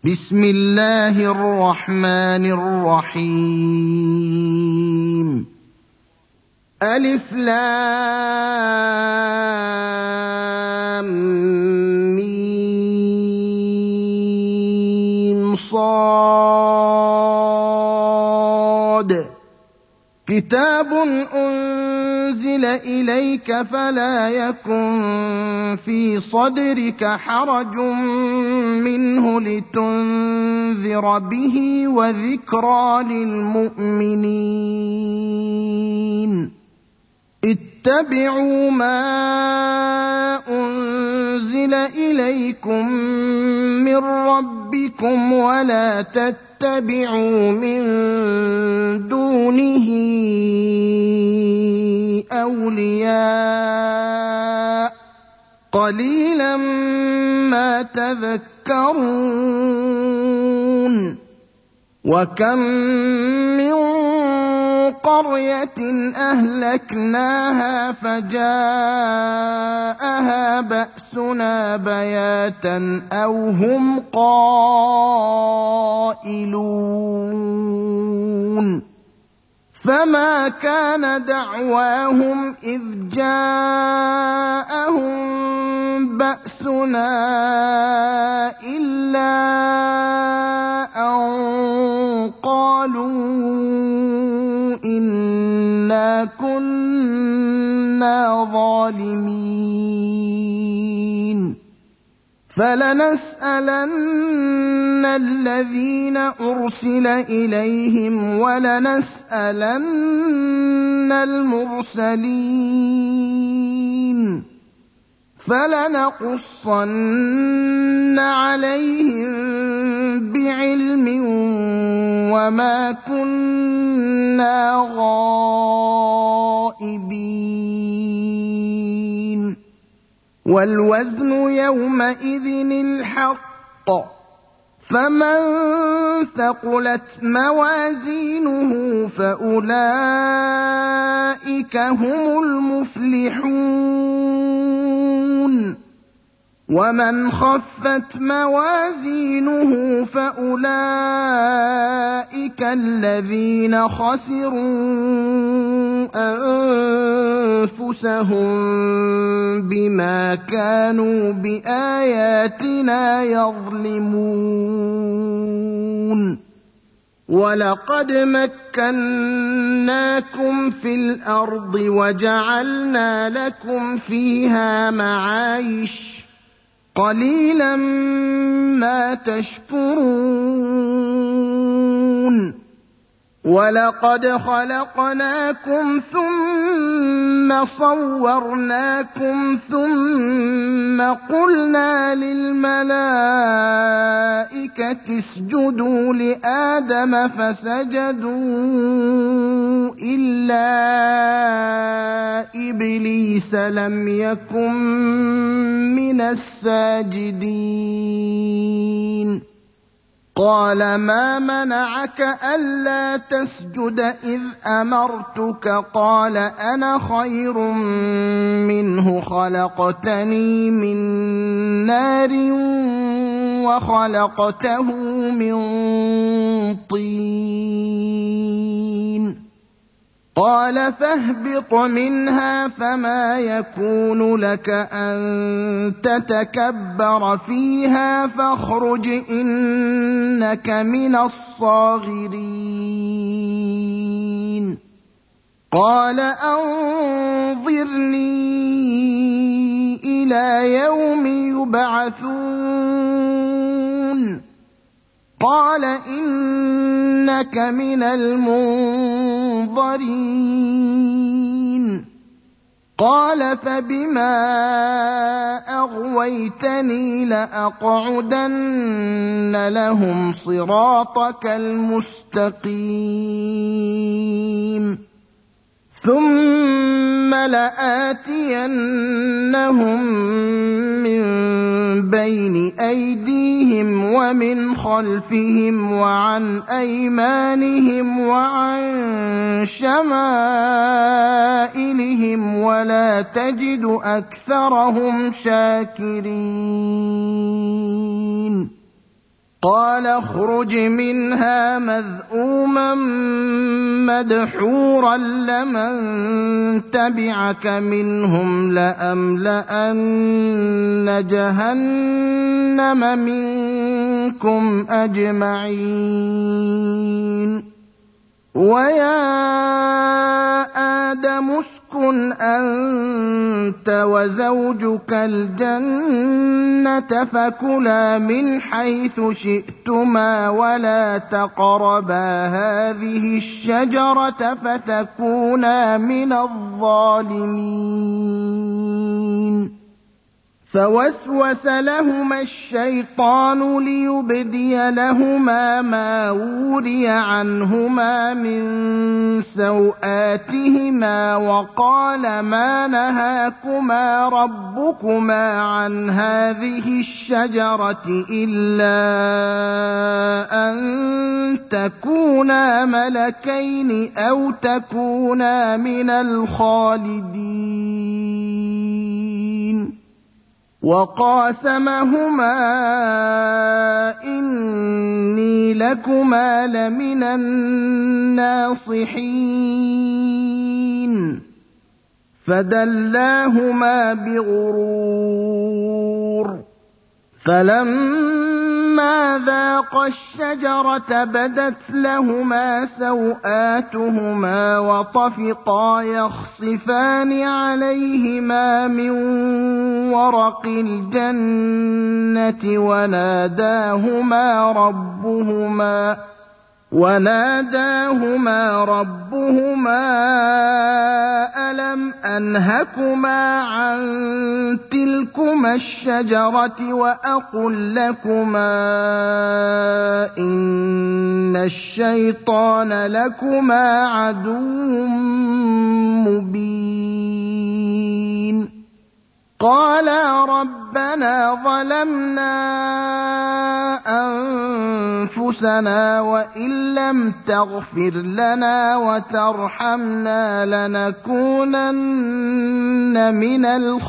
بسم الله الرحمن الرحيم ألف لام ميم صاد كتاب أنزل إليك فلا يكن في صدرك حرج منه لتنذر به وذكرى للمؤمنين اتبعوا ما أنزل إليكم من ربكم ولا تتبعوا من دونه أولياء قليلا ما تذكرون وكم من قرية أهلكناها فجاءها بأسنا بياتا أو هم قائلون فما كان دعواهم إذ جاءهم بأسنا إلا أن قالوا إنا كنا ظالمين فلنسألن الذين أرسل إليهم ولنسألن المرسلين فلنقصن عليهم بعلم وما كنا غائبين والوزن يومئذ الحق فمن ثقلت موازينه فأولئك هم المفلحون ومن خفت موازينه فأولئك الذين خسروا أنفسهم بما كانوا بآياتنا يظلمون ولقد مكناكم في الأرض وجعلنا لكم فيها معايش قليلا ما تشكرون ولقد خلقناكم ثم صورناكم ثم قلنا للملائكة اسجدوا لآدم فسجدوا إلا إبليس لم يكن من الساجدين قال ما منعك ألا تسجد إذ أمرتك قال أنا خير منه خلقتني من نار وخلقته من طين قال فاهبط منها فما يكون لك أن تتكبر فيها فاخرج إنك من الصاغرين قال أنظرني إلى يوم يبعثون قال إنك من المنظرين قال فبما أغويتني لأقعدن لهم صراطك المستقيم ثم لآتينهم من بين أيديهم ومن خلفهم وعن أيمانهم وعن شمائلهم ولا تجد أكثرهم شاكرين قال اخرج منها مذءوما مدحورا لمن تبعك منهم لأملأن جهنم منكم أجمعين ويا آدم اسكن أنت وزوجك الجنة فكلا من حيث شئتما ولا تقربا هذه الشجرة فتكونا من الظالمين فوسوس لهما الشيطان ليبدي لهما ما وري عنهما من سوآتهما وقال ما نهاكما ربكما عن هذه الشجرة إلا أن تكونا ملكين أو تكونا من الخالدين وقاسمهما إني لكما لمن الناصحين فدلاهما بغرور فلما ذاقا الشجرة بدت لهما سوآتهما وطفقا يخصفان عليهما من ورق الجنة وناداهما ربهما ألم أنهكما عن تلكما الشجرة وأقل لكما إن الشيطان لكما عدو مبين قالا ربنا ظلمنا أنفسنا وإن لم تغفر لنا وترحمنا لنكونن من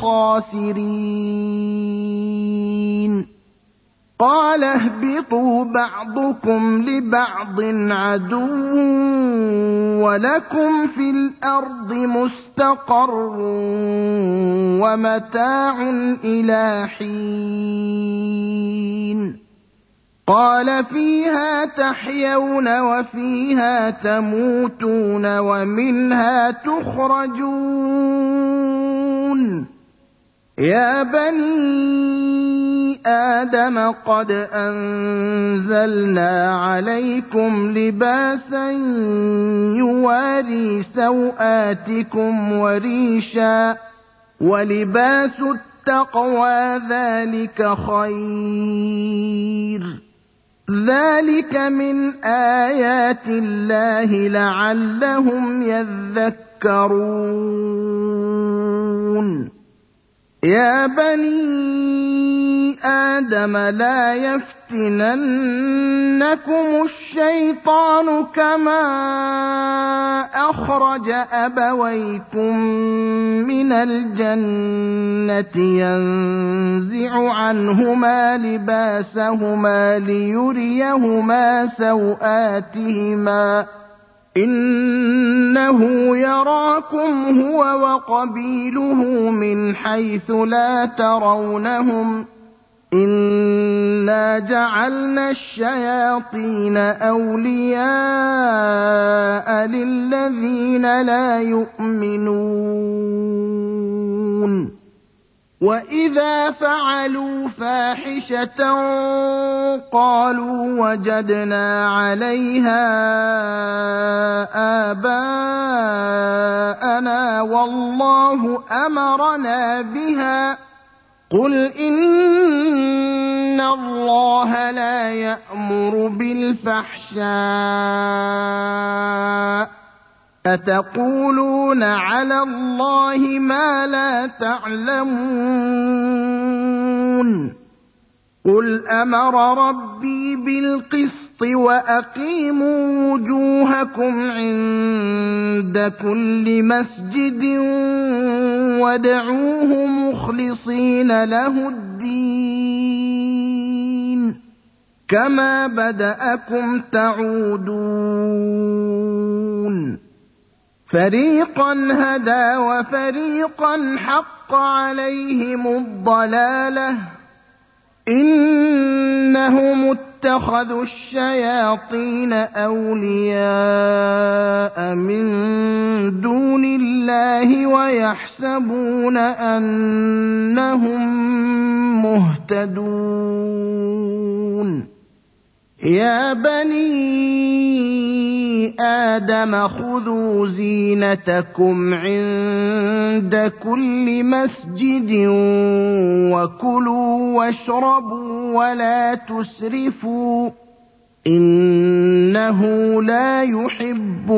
الخاسرين قال اهبطوا بعضكم لبعض عدو ولكم في الأرض مستقر ومتاع إلى حين قال فيها تحيون وفيها تموتون ومنها تخرجون يا بني آدم قد أنزلنا عليكم لباسا يواري سوآتكم وريشا ولباس التقوى ذلك خير ذلك من آيات الله لعلهم يذكرون يا بني آدم لا يفتننكم الشيطان كما أخرج أبويكم من الجنة ينزع عنهما لباسهما ليريهما سوآتهما إنه يراكم هو وقبيله من حيث لا ترونهم إنا جعلنا الشياطين أولياء للذين لا يؤمنون وإذا فعلوا فاحشة قالوا وجدنا عليها آباءنا والله أمرنا بها قل إن الله لا يأمر بالفحشاء أتقولون على الله ما لا تعلمون قل أمر ربي بالقسط وأقيموا وجوهكم عند كل مسجد وادعوه مخلصين له الدين كما بدأكم تعودون فريقا هدى وفريقا حق عليهم الضلالة إنهم اتخذوا الشياطين أولياء من دون الله ويحسبون أنهم مهتدون يا بني آدم خذوا زينتكم عند كل مسجد وكلوا واشربوا ولا تسرفوا إنه لا يحب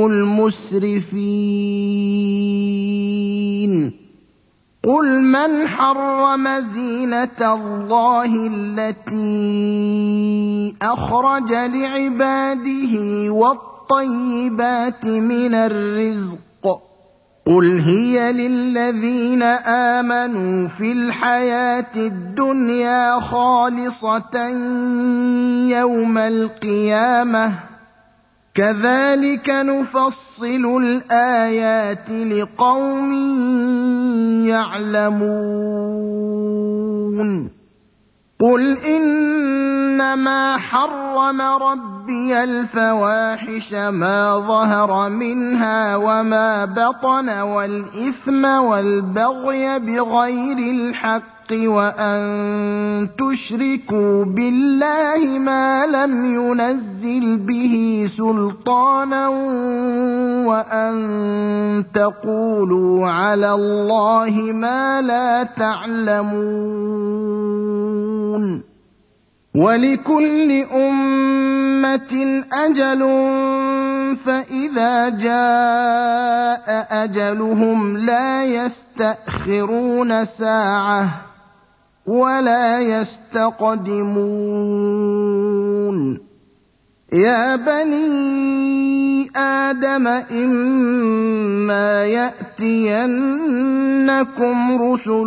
المسرفين قل من حرم زينة الله التي أخرج لعباده والطيبات من الرزق قل هي للذين آمنوا في الحياة الدنيا خالصة يوم القيامة كذلك نفصل الآيات لقوم يعلمون قل إنما حرم ربي الفواحش ما ظهر منها وما بطن والإثم والبغي بغير الحق وأن تشركوا بالله ما لم ينزل به سلطانا وأن تقولوا على الله ما لا تعلمون ولكل أمة أجل فإذا جاء أجلهم لا يستأخرون ساعة ولا يستقدمون يا بني آدم إما يأتينكم رسل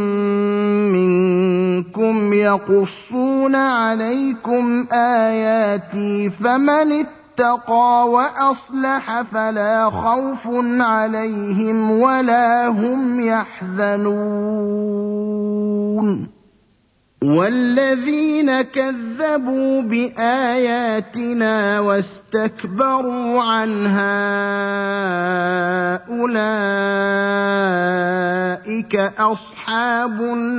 منكم يقصون عليكم آياتي فمن اتقى وأصلح فلا خوف عليهم ولا هم يحزنون والذين كذبوا بآياتنا واستكبروا عنها أولئك أصحاب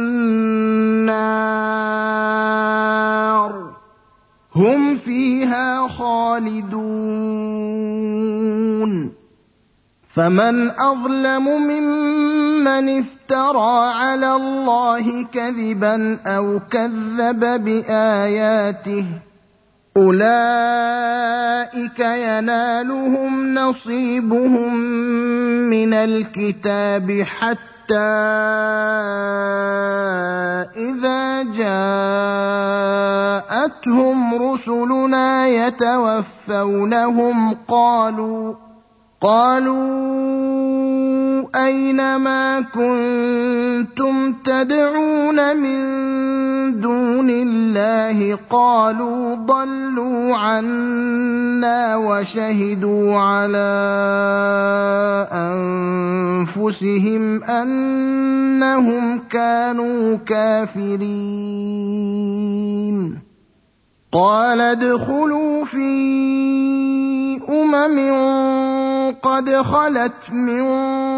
النار هم فيها خالدون فمن أظلم ممن افترى على الله كذبا أو كذب بآياته أولئك ينالهم نصيبهم من الكتاب حتى إذا جاءتهم رسلنا يتوفونهم قالوا أين ما كنتم تدعون من دون الله قالوا ضلوا عنا وشهدوا على أنفسهم أنهم كانوا كافرين قال ادخلوا في قد خلت من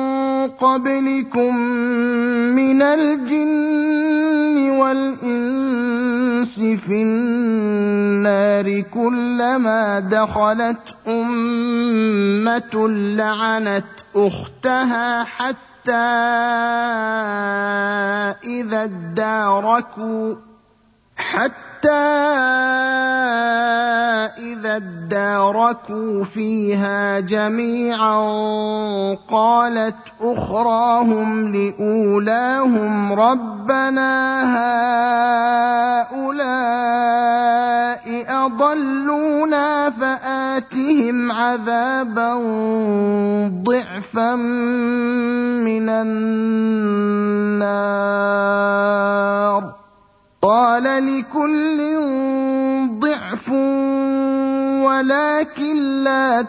قبلكم من الجن والإنس في النار كلما دخلت أمة لعنت أختها حتى إذا اداركوا فيها جميعا قالت أخراهم لأولاهم ربنا هؤلاء أضلونا فآتهم عذابا ضعفا من النار قال لكل ضعف ضِعْفٌ وَلَٰكِن لَّا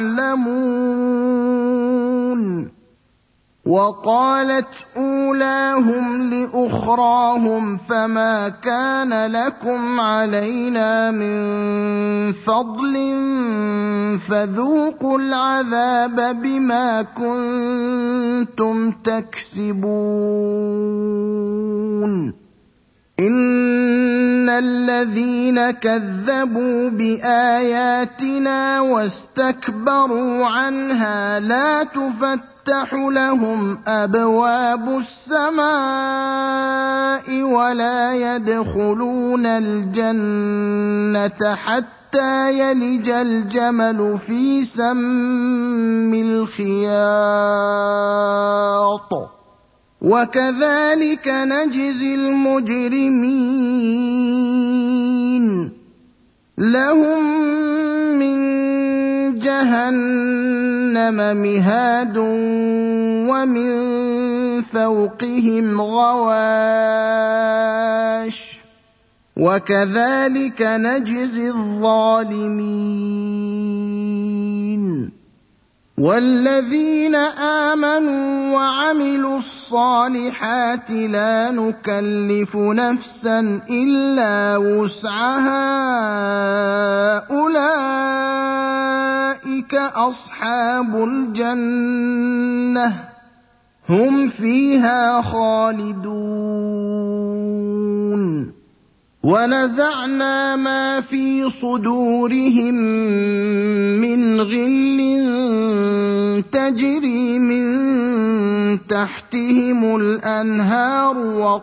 تَعْلَمُونَ وَقَالَتْ أُولَاهُمْ لِأُخْرَاهُمْ فَمَا كَانَ لَكُمْ عَلَيْنَا مِن فَضْلٍ فَذُوقُوا الْعَذَابَ بِمَا كُنتُمْ تَكْسِبُونَ إِنَّ الَّذِينَ كَذَّبُوا بِآيَاتِنَا وَاسْتَكْبَرُوا عَنْهَا لَا تُفَتَّحُ لَهُمْ أَبْوَابُ السَّمَاءِ وَلَا يَدْخُلُونَ الْجَنَّةَ حَتَّىٰ يَلِجَ الْجَمَلُ فِي سَمِّ الْخِيَاطِ وَكَذَٰلِكَ نَجْزِي الْمُجْرِمِينَ لَهُم مِّن جَهَنَّمَ مِهَادٌ وَمِن فَوْقِهِمْ غَوَاشٍ وَكَذَٰلِكَ نَجْزِي الظَّالِمِينَ وَالَّذِينَ آمَنُوا وَعَمِلُوا الصَّالِحَاتِ لَا نُكَلِّفُ نَفْسًا إِلَّا وُسْعَهَا أُولَٰئِكَ أَصْحَابُ الْجَنَّةِ هُمْ فِيهَا خَالِدُونَ وَنَزَعْنَا مَا فِي صُدُورِهِم مِّنْ غِلٍّ تَجْرِي مِن تَحْتِهِمُ الْأَنْهَارُ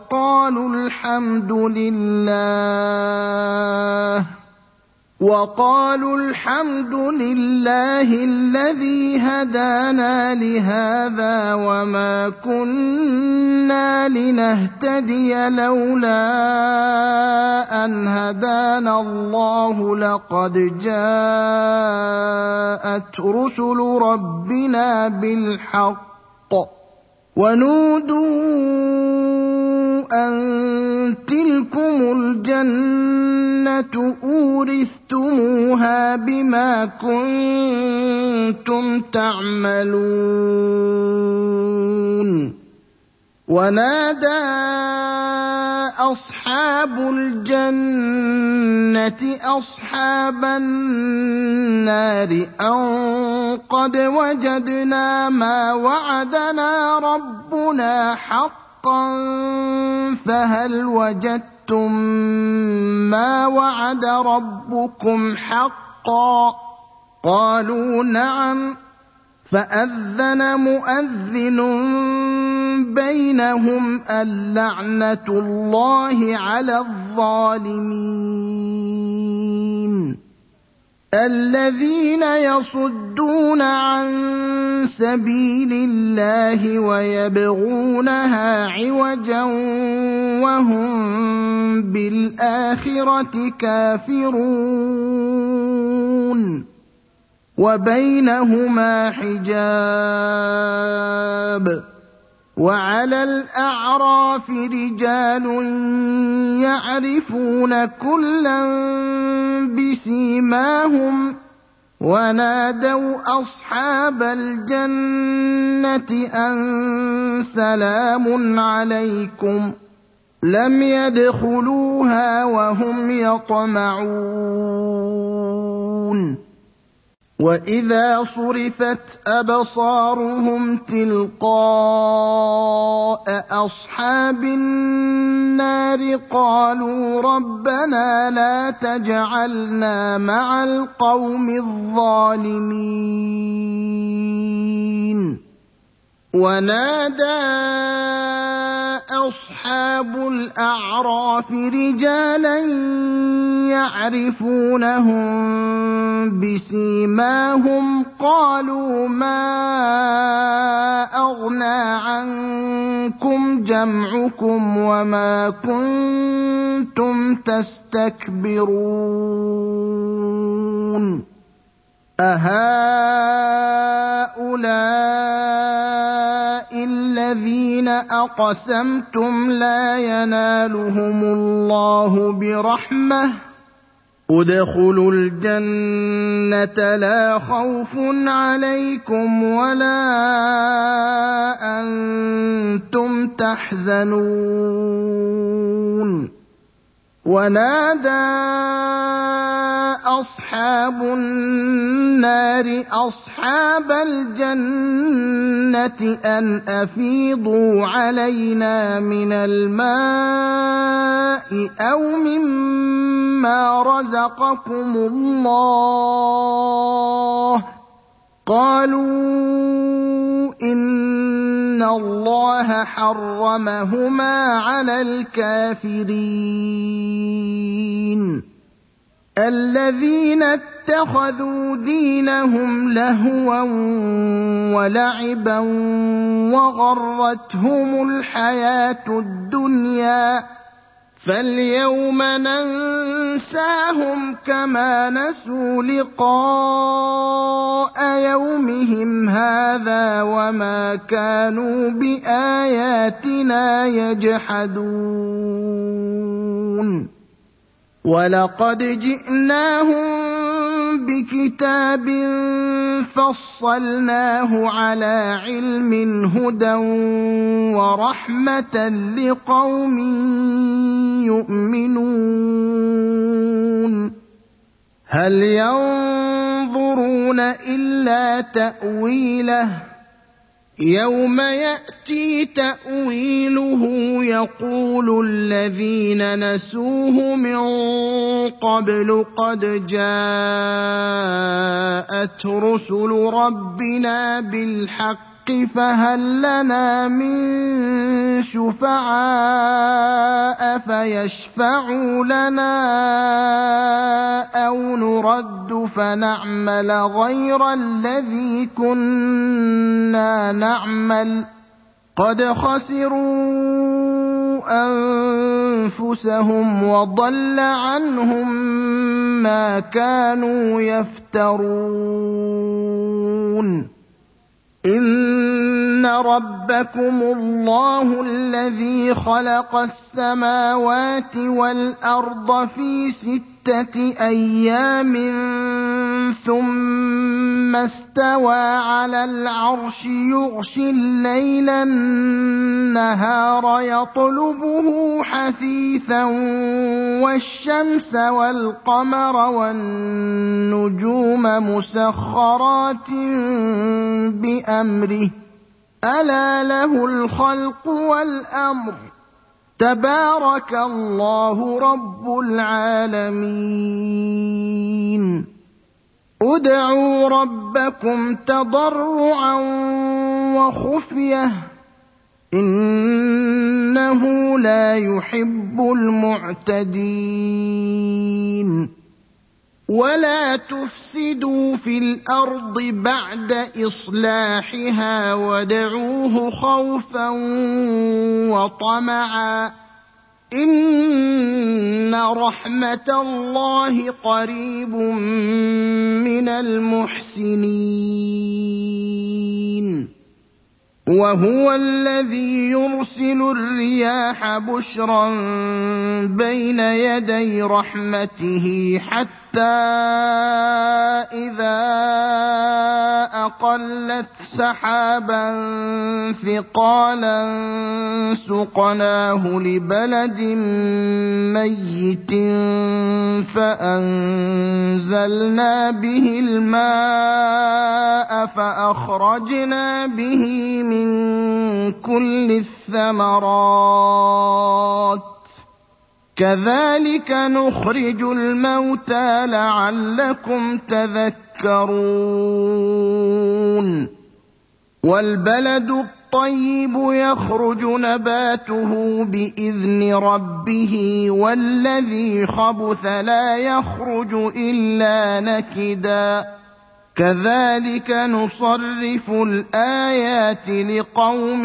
وَقَالُوا الْحَمْدُ لِلَّهِ الَّذِي هَدَانَا لِهَٰذَا وَمَا كُنَّا لِنَهْتَدِيَ لَوْلَا أَنْ هَدَانَا اللَّهُ لَقَدْ جَاءَتْ رُسُلُ رَبِّنَا بِالْحَقِّ وَنُودُوا أَن تِلْكُمُ الْجَنَّةُ أُورِثْتُمُوهَا بِمَا كُنتُمْ تَعْمَلُونَ وَنَادَىٰ أَصْحَابُ الْجَنَّةِ أَصْحَابَ النَّارِ أَن قَدْ وَجَدْنَا مَا وَعَدَنَا رَبُّنَا حَقًّا فَهَلْ وَجَدتُّم مَّا وَعَدَ رَبُّكُمْ حَقًّا ۖ قَالُوا نَعَمْ فَأَذَّنَ مُؤَذِّنٌ بَيْنَهُمْ اللَّعْنَةُ اللَّهِ عَلَى الظَّالِمِينَ الَّذِينَ يَصُدُّونَ عَن سَبِيلِ اللَّهِ وَيَبْغُونَهَا عِوَجًا وَهُم بِالْآخِرَةِ كَافِرُونَ وَبَيْنَهُمَا حِجَابٌ وَعَلَى الْأَعْرَافِ رِجَالٌ يَعْرِفُونَ كُلًّا بِسِيمَاهُمْ وَنَادَوْا أَصْحَابَ الْجَنَّةِ أَن سَلَامٌ عَلَيْكُمْ لَمْ يَدْخُلُوهَا وَهُمْ يَطْمَعُونَ وَإِذَا صُرِفَتْ أَبْصَارُهُمْ تِلْقَاءَ أَصْحَابِ النَّارِ قَالُوا رَبَّنَا لَا تَجْعَلْنَا مَعَ الْقَوْمِ الظَّالِمِينَ وَنَادَىٰ أَصْحَابُ الْأَعْرَافِ رِجَالًا يَعْرِفُونَهُم بِسِيمَاهُمْ قَالُوا مَا أَغْنَىٰ عَنكُمْ جَمْعُكُمْ وَمَا كُنتُمْ تَسْتَكْبِرُونَ أَهَٰؤُلَاءِ الَّذِينَ أَقْسَمْتُمْ لَا يَنَالُهُمُ اللَّهُ بِرَحْمَةٍ ادخلوا الجنة لا خوف عليكم ولا أنتم تحزنون ونادى أصحاب النار أصحاب الجنة أن أفيضوا علينا من الماء أو مما رزقكم الله قالوا إن الله حرمهما على الكافرين الذين اتخذوا دينهم لهوا ولعبا وغرتهم الحياة الدنيا فاليوم ننساهم كما نسوا لقاء يومهم هذا وما كانوا بآياتنا يجحدون ولقد جئناهم بكتاب فصلناه على علم هدى ورحمة لقوم يؤمنون هل ينظرون إلا تأويله يوم يأتي تأويله يقول الذين نسوه من قبل قد جاءت رسل ربنا بالحق فهل لنا من شفعاء فيشفعوا لنا أو نرد فنعمل غير الذي كنا نعمل قد خسروا أنفسهم وضل عنهم ما كانوا يفترون إن ربكم الله الذي خلق السماوات والأرض في 6 أيام ثم استوى على العرش يغشي الليل النهار يطلبه حثيثا والشمس والقمر والنجوم مسخرات بأمره ألا له الخلق والأمر تبارك الله رب العالمين ادعوا ربكم تضرعا وخفية إنه لا يحب المعتدين ولا تفسدوا في الأرض بعد إصلاحها وادعوه خوفا وطمعا إن رحمة الله قريب من المحسنين وهو الذي يرسل الرياح بشرا بين يدي رحمته حتى إذا أقلت سحابا ثقالا سقناه لبلد ميت فأنزلنا به الماء فأخرجنا به من كل الثمرات كذلك نخرج الموتى لعلكم تذكرون والبلد الطيب يخرج نباته بإذن ربه والذي خبث لا يخرج إلا نكدا كذلك نصرف الآيات لقوم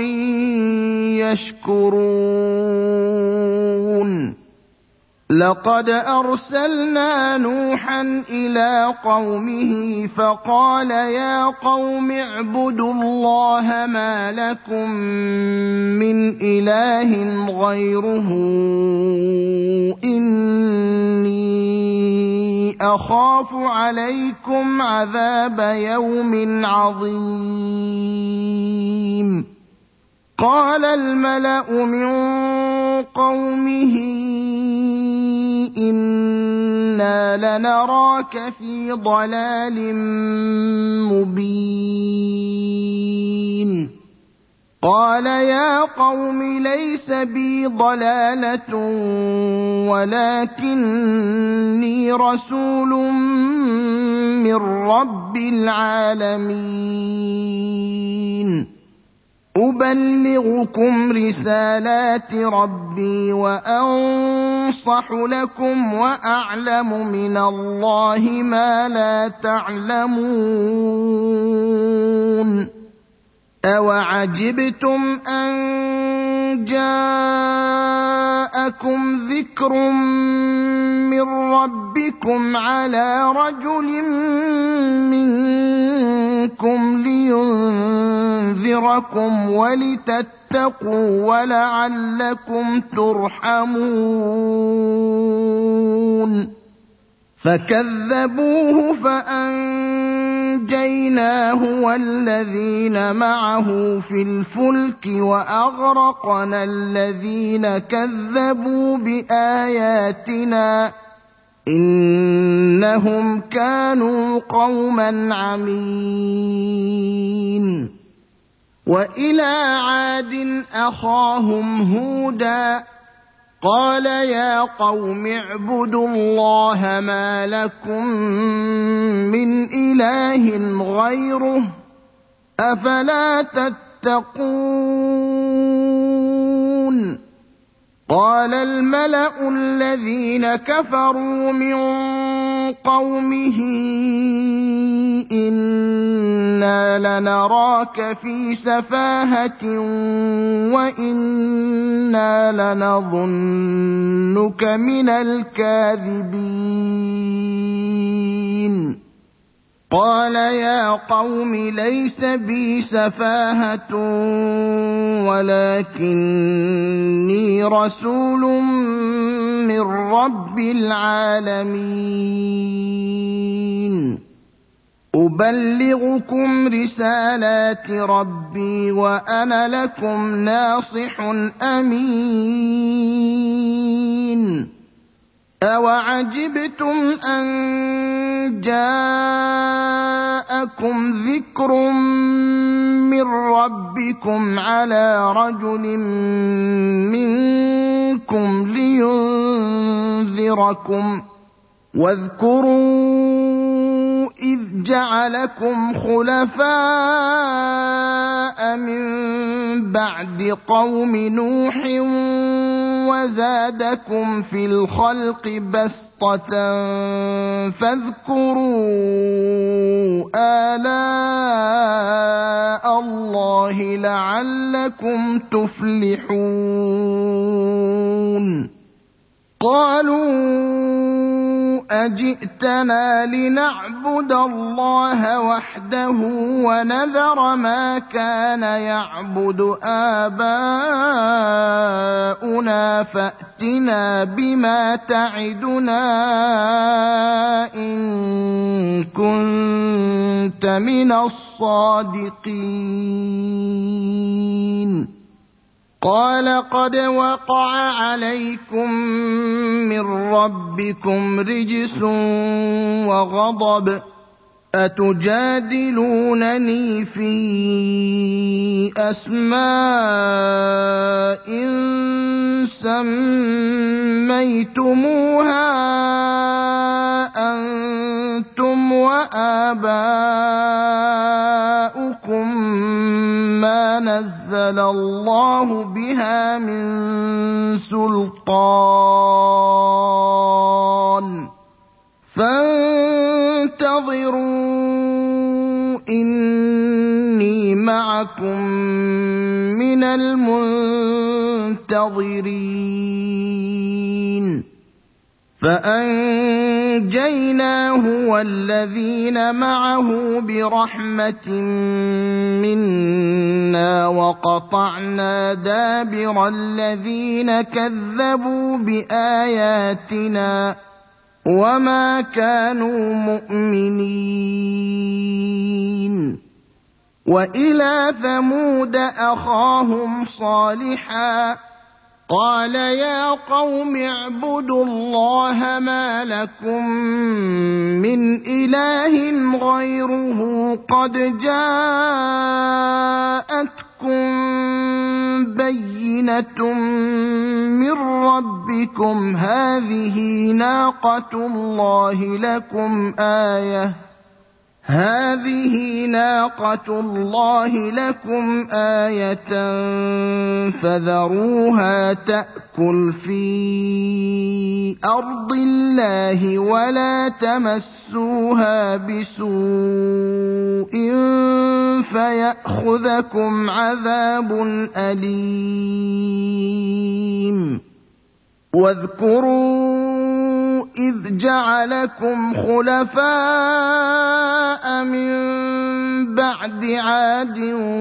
يشكرون لقد أرسلنا نوحا إلى قومه فقال يا قوم اعبدوا الله ما لكم من إله غيره إني أخاف عليكم عذاب يوم عظيم قال الملأ من قومه إنا لنراك في ضلال مبين قال يا قوم ليس بي ضلالة ولكني رسول من رب العالمين أبلغكم رسالات ربي وأنصح لكم وأعلم من الله ما لا تعلمون أوعجبتم أن جاءكم ذكر من ربكم على رجل منكم لينذركم ولتتقوا ولعلكم ترحمون فكذبوه فأنجيناه والذين معه في الفلك وأغرقنا الذين كذبوا بآياتنا إنهم كانوا قوما عمين وإلى عاد أخاهم هودا قال يا قوم اعبدوا الله ما لكم من إله غيره أفلا تتقون قال الملأ الذين كفروا من قومه إنا لنراك في سفاهة وإنا لنظنك من الكاذبين قال يا قوم ليس بي سفاهة ولكني رسول من رب العالمين أبلغكم رسالات ربي وأنا لكم ناصح أمين أوعجبتم أن جاءكم ذكر من ربكم على رجل منكم لينذركم واذكروا إذ جعلكم خلفاء من بعد قوم نوح وزادكم في الخلق بسطة فاذكروا آلاء الله لعلكم تفلحون قالوا أجئتنا لنعبد الله وحده ونذر ما كان يعبد آباؤنا فأتنا بما تعدنا إن كنت من الصادقين قال قد وقع عليكم من ربكم رجس وغضب أتجادلونني في أسماء سميتموها أنتم وآباؤكم ما نزل الله بها من سلطان فانتظروا إني معكم من المنتظرين فأنجيناه والذين معه برحمة منا وقطعنا دابر الذين كذبوا بآياتنا وما كانوا مؤمنين. وإلى ثمود أخاهم صالحا قال يا قوم اعبدوا الله ما لكم من إله غيره قد جاءتكم بينة من ربكم هذه ناقة الله لكم آية فذروها تأكل في أرض الله ولا تمسوها بسوء فيأخذكم عذاب أليم. واذكروا إذ جعلكم خلفاء من بعد عاد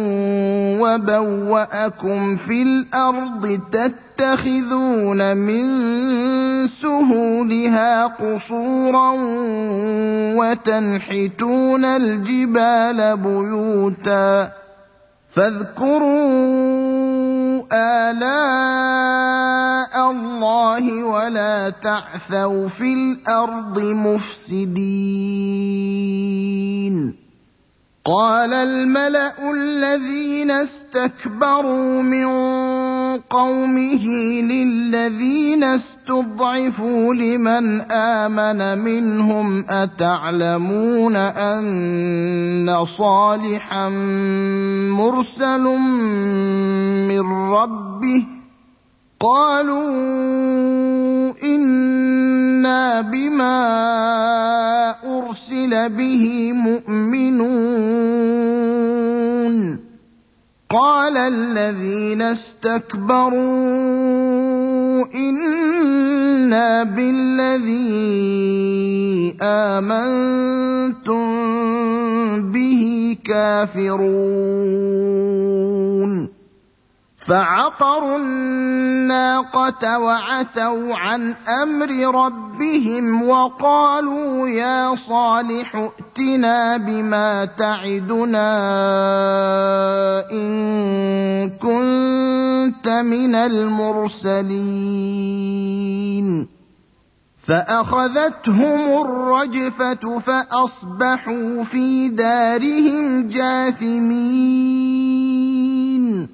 وبوأكم في الأرض تتخذون من سهولها قصورا وتنحتون الجبال بيوتا فاذكروا آلاء الله ولا تعثوا في الأرض مفسدين. قال الملأ الذين استكبروا من قومه للذين استضعفوا لمن آمن منهم أتعلمون أن صالحا مرسل من ربه قالوا إنا بما أرسل به مؤمنون. قال الذين استكبروا إنا بالذي آمنتم به كافرون. فعقروا الناقة وعتوا عن أمر ربهم وقالوا يا صالح ائتنا بما تعدنا إن كنت من المرسلين. فأخذتهم الرجفة فأصبحوا في دارهم جاثمين.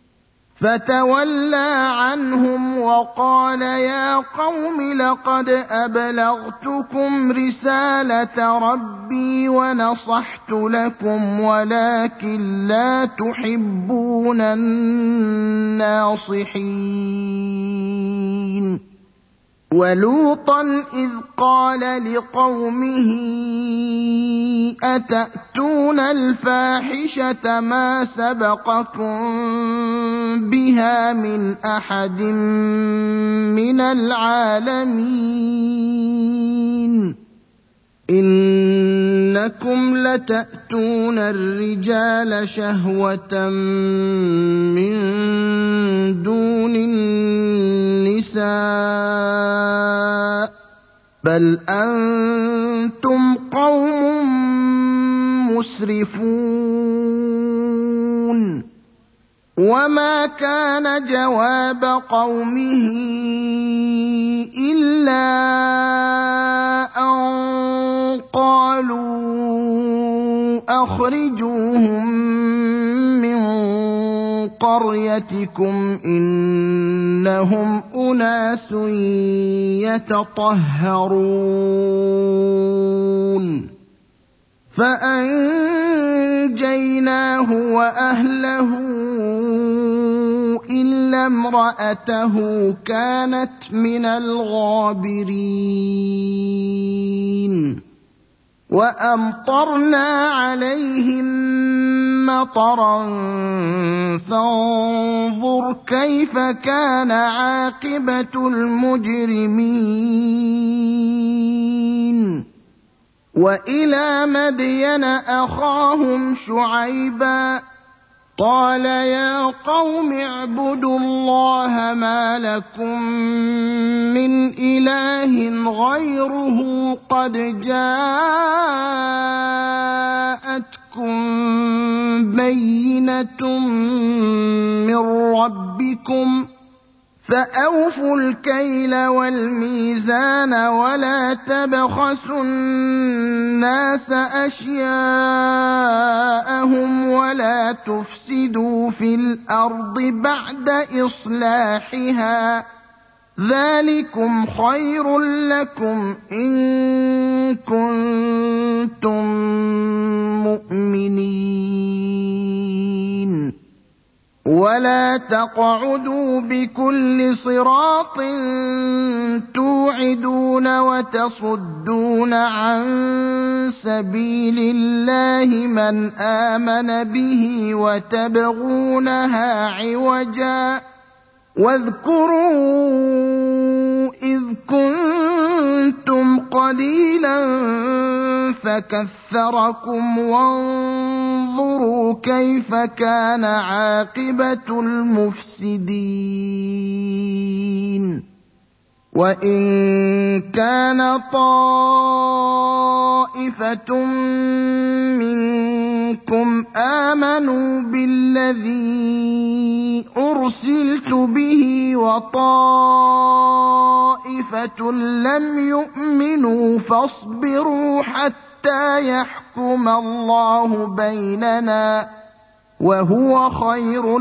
فتولى عنهم وقال يا قوم لقد أبلغتكم رسالة ربي ونصحت لكم ولكن لا تحبون الناصحين. ولوطا إذ قال لقومه أتأتون الفاحشة ما سبقكم بها من أحد من العالمين إنكم لتأتون الرجال شهوة من دون النساء بل أنتم قوم مسرفون. وما كان جواب قومه إلا أن قالوا أخرجوهم من قريتكم إنهم أناس يتطهرون. فأنجيناه وأهله إلا امرأته كانت من الغابرين. وأمطرنا عليهم مطرا فانظر كيف كان عاقبة المجرمين. وإلى مدين أخاهم شعيبا قال يا قوم اعبدوا الله ما لكم من إله غيره قد جاءتكم بينة من ربكم فأوفوا الكيل والميزان ولا تبخسوا الناس أشياءهم ولا تفسدوا في الأرض بعد إصلاحها ذلكم خير لكم إن كنتم مؤمنين ولا تقعدوا بكل صراط توعدون وتصدون عن سبيل الله من آمن به وتبغونها عوجا واذكروا إذ كنتم قليلا فكثركم وانظروا كيف كان عاقبة المفسدين وإن كان طائفة منكم آمنوا بالذي أرسلت به وطائفة لم يؤمنوا فاصبروا حتى يحكم الله بيننا وهو خير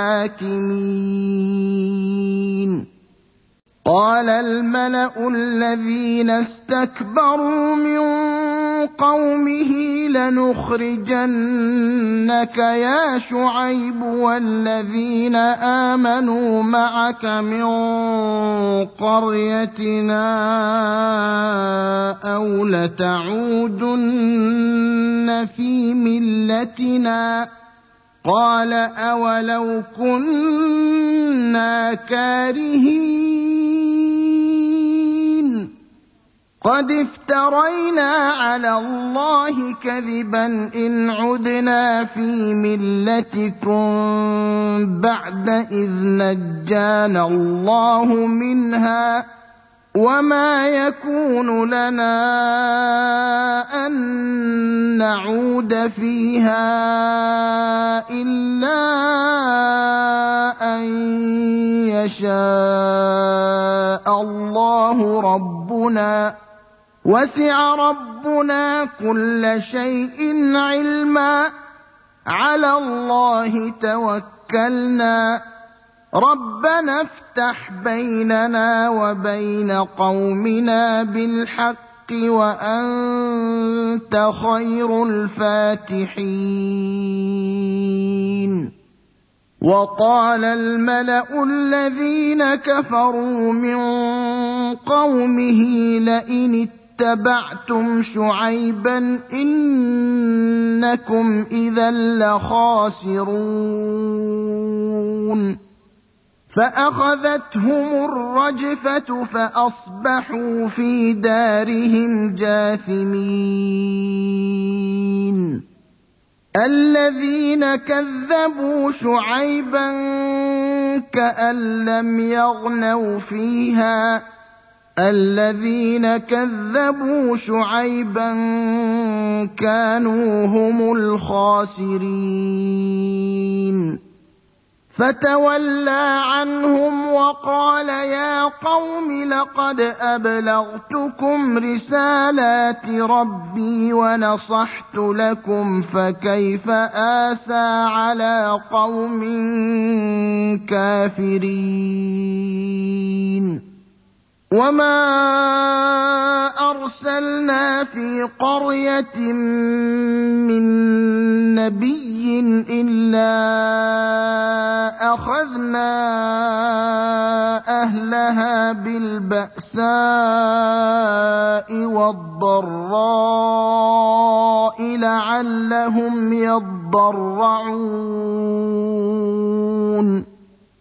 الحاكمين قال الملأ الذين استكبروا من قومه لنخرجنك يا شعيب والذين آمنوا معك من قريتنا أو لتعودن في ملتنا قال أولو كنا كارهين قد افترينا على الله كذبا إن عدنا في ملتكم بعد إذ نجانا الله منها وما يكون لنا أن نعود فيها إلا أن يشاء الله ربنا وسع ربنا كل شيء علما على الله توكلنا ربنا افتح بيننا وبين قومنا بالحق وأنت خير الفاتحين وقال الملأ الذين كفروا من قومه لئن اتبعتم شعيبا إنكم إذا لخاسرون فأخذتهم الرجفة فأصبحوا في دارهم جاثمين الذين كذبوا شعيبا كأن لم يغنوا فيها الذين كذبوا شعيبا كانوا هم الخاسرين فتولى عنهم وقال يا قوم لقد أبلغتكم رسالات ربي ونصحت لكم فكيف آسى على قوم كافرين وما أرسلنا في قرية من نبي إلا أخذنا أهلها بالبأساء والضراء لعلهم يضرعون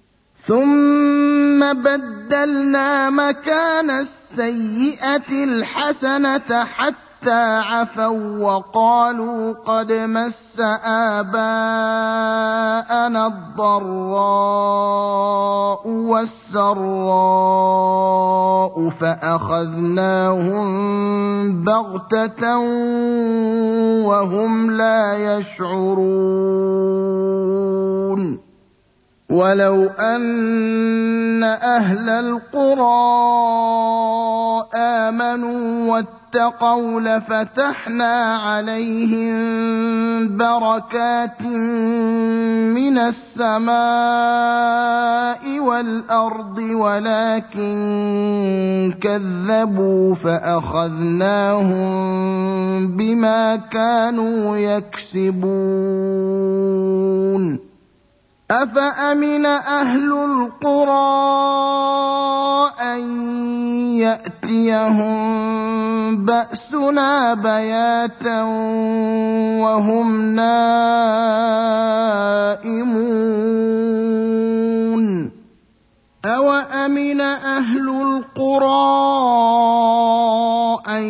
ثم بدلنا مكان السيئة الحسنة حتى حتى عفوا وقالوا قد مس آباءنا الضراء والسراء فأخذناهم بغتة وهم لا يشعرون ولو أن أهل القرى آمنوا واتقوا لفتحنا عليهم بركات من السماء والأرض ولكن كذبوا فأخذناهم بما كانوا يكسبون أفأمن أهل القرى أن يأتيهم بأسنا بياتا وهم نائمون أوأمن أهل القرى أن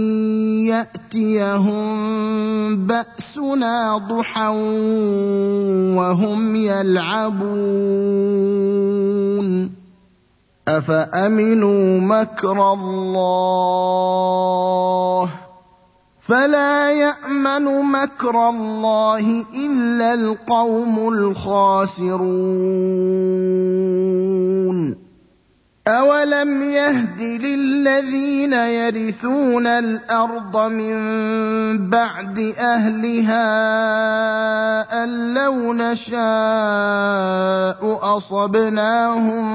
يأتيهم بأسنا ضحى وهم يلعبون أفأمنوا مكر الله فلا يأمن مكر الله إلا القوم الخاسرون أولم يهد للذين يرثون الأرض من بعد أهلها أن لو نشاء أصبناهم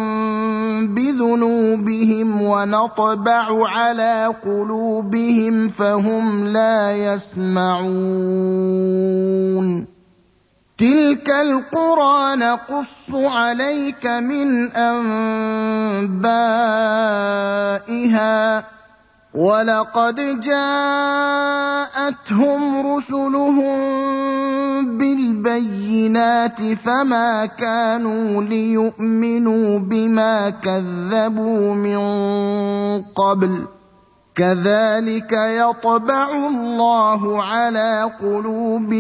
بذنوبهم ونطبع على قلوبهم فهم لا يسمعون تلك القرى نقص عليك من أنبائها ولقد جاءتهم رسلهم بالبينات فما كانوا ليؤمنوا بما كذبوا من قبل كذلك يطبع الله على قلوب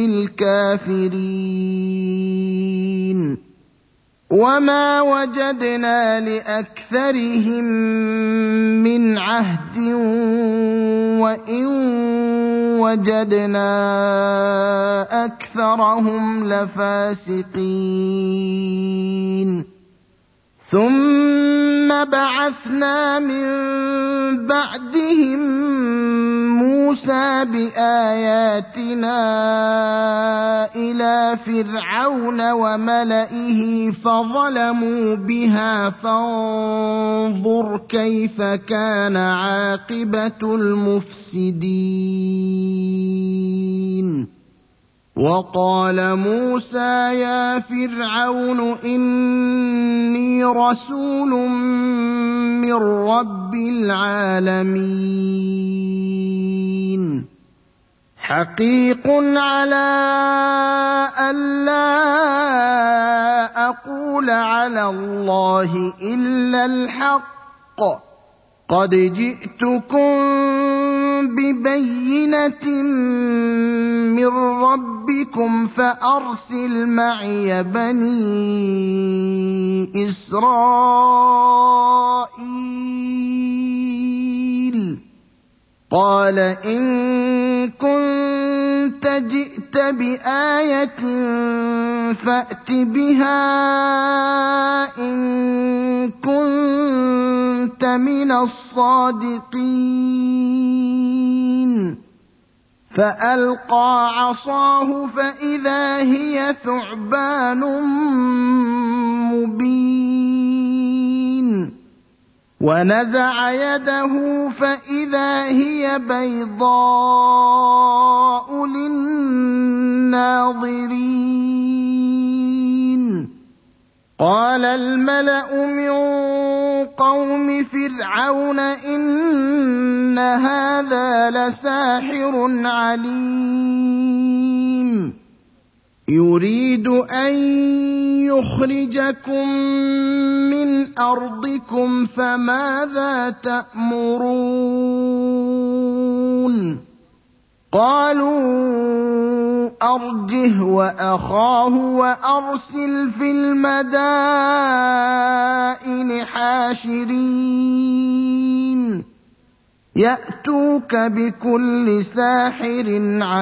الكافرين وما وجدنا لأكثرهم من عهد وإن وجدنا أكثرهم لفاسقين ثم بعثنا من بعدهم موسى بآياتنا إلى فرعون وملئه فظلموا بها فانظر كيف كان عاقبة المفسدين وقال موسى يا فرعون إني رسول من رب العالمين حقيق على ألا أقول على الله إلا الحق قد جئتكم ببينة من ربكم فأرسل معي بني إسرائيل قال إن كنت جئت بآية فأت بها إن كنت من الصادقين فألقى عصاه فإذا هي ثعبان مبين ونزع يده فإذا هي بيضاء للناظرين قال الملأ من قوم فرعون إن هذا لساحر عليم يريد أن يخرجكم من أرضكم فماذا تأمرون قالوا أرجه وأخاه وأرسل في المدائن حاشرين يأتوك بكل ساحر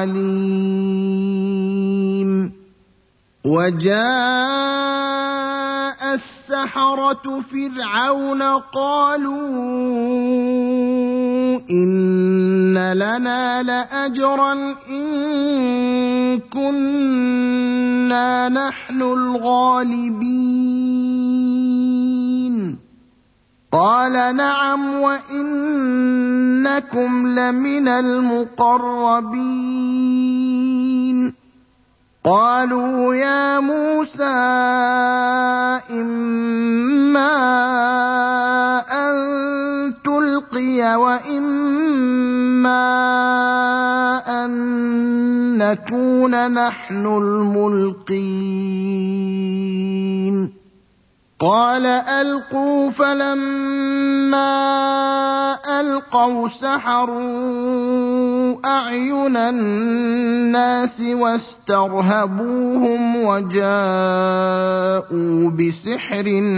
عليم وجاء السحرة فرعون قالوا إن لنا لأجرا إن كنا نحن الغالبين قال نعم وإنكم لمن المقربين قالوا يا موسى إما أن تلقي وإما أن نكون نحن الملقين قال ألقوا فلما ألقوا سحروا أعين الناس واسترهبوهم وجاءوا بسحر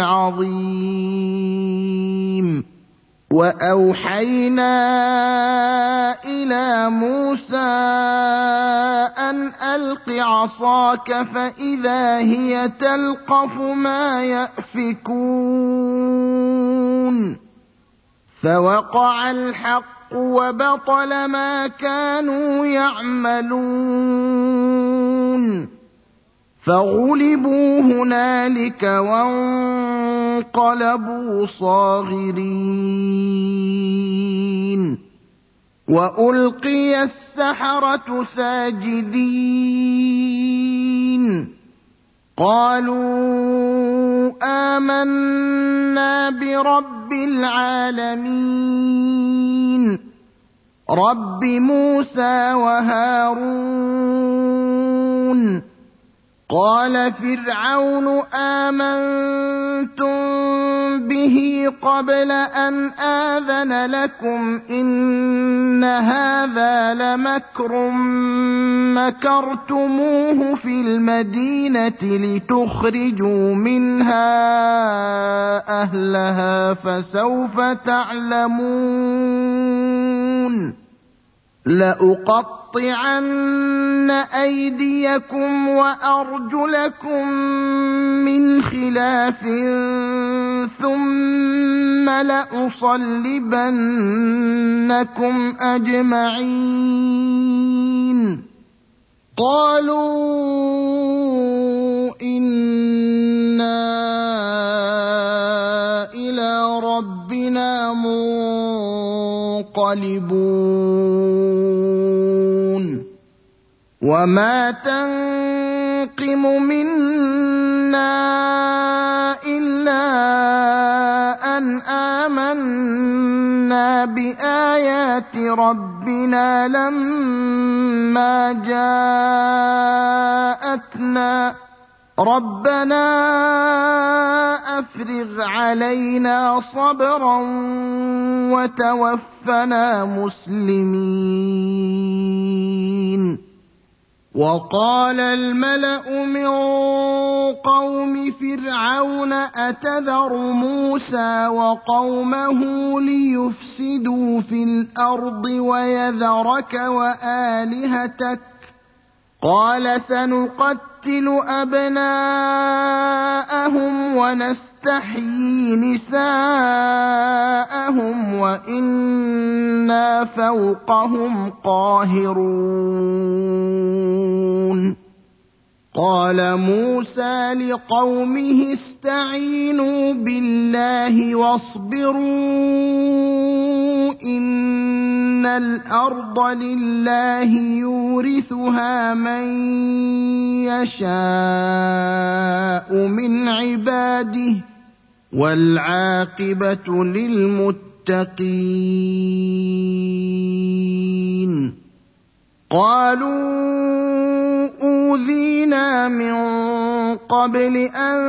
عظيم وأوحينا إلى موسى أن ألق عصاك فإذا هي تلقف ما يأفكون فوقع الحق وبطل ما كانوا يعملون فغلبوا هنالك وانقلبوا صاغرين وألقي السحرة ساجدين قالوا آمنا برب العالمين رب موسى وهارون قال فرعون آمنتم به قبل أن آذن لكم إن هذا لمكر مكرتموه في المدينة لتخرجوا منها أهلها فسوف تعلمون لأقطعن أيديكم وأرجلكم من خلاف ثم لأصلبنكم أجمعين قالوا إنا إلى ربنا منقلبون وما تنقم منا إلا أن آمنا بآيات ربنا لما جاءتنا ربنا أفرغ علينا صبرا وتوفنا مسلمين وقال الملأ من قوم فرعون أتذر موسى وقومه ليفسدوا في الأرض ويذرك وآلهتك قال سنقتل أبناءهم ونستحيي نساءهم وإنا فوقهم قاهرون قال موسى لقومه استعينوا بالله واصبروا إن الأرض لله يورثها من يشاء من عباده والعاقبة للمتقين قالوا أوذينا من قبل أن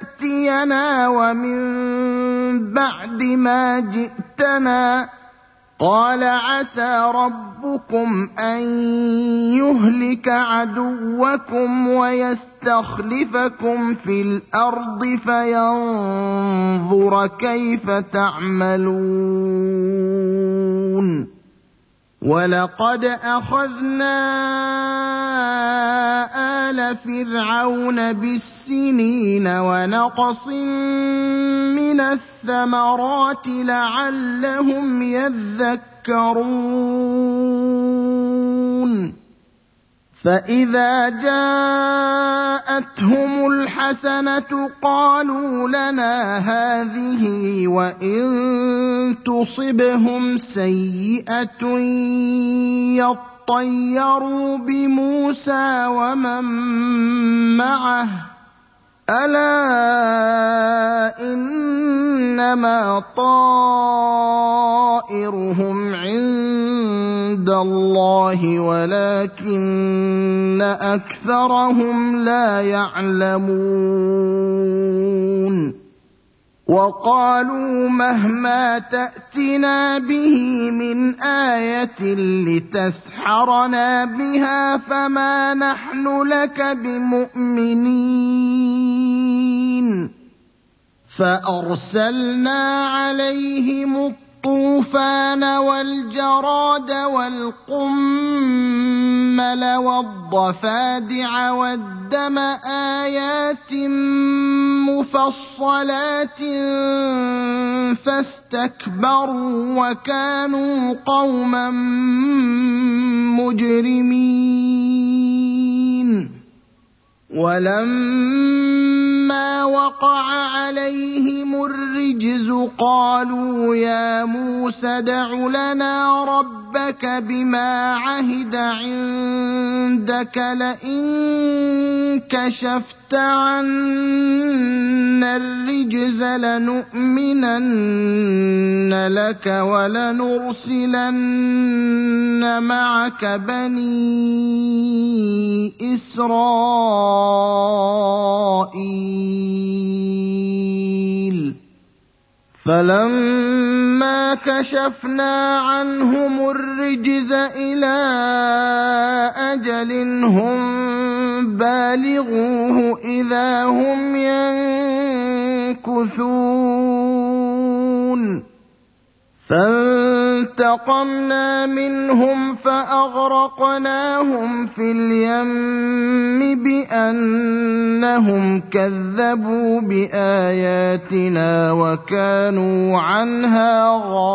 تأتينا ومن بعد ما جئتنا قال عسى ربكم أن يهلك عدوكم ويستخلفكم في الأرض فينظر كيف تعملون ولقد أخذنا آل فرعون بالسنين ونقص من الثمرات لعلهم يذكرون فإذا جاءتهم الحسنة قالوا لنا هذه وإن تصبهم سيئة يطيروا بموسى ومن معه ألا إنما طائرهم عند الله ولكن أكثرهم لا يعلمون وقالوا مهما تأتنا به من آية لتسحرنا بها فما نحن لك بمؤمنين فأرسلنا عليهم الطوفان والجراد والقمل والضفادع والدم آيات مفصلات فاستكبروا وكانوا قوما مجرمين ولما وقع عليهم الرجز قالوا يا موسى ادع لنا ربك بما عهد عندك لئن كشفت عنا الرجز لنؤمنن لك ولنرسلن معك بني إسرائيل فلما كشفنا عنهم الرجز إلى أجل هم بالغوه إذا هم ينكثون فانتقمنا منهم فأغرقناهم في اليم بأنهم كذبوا بآياتنا وكانوا عنها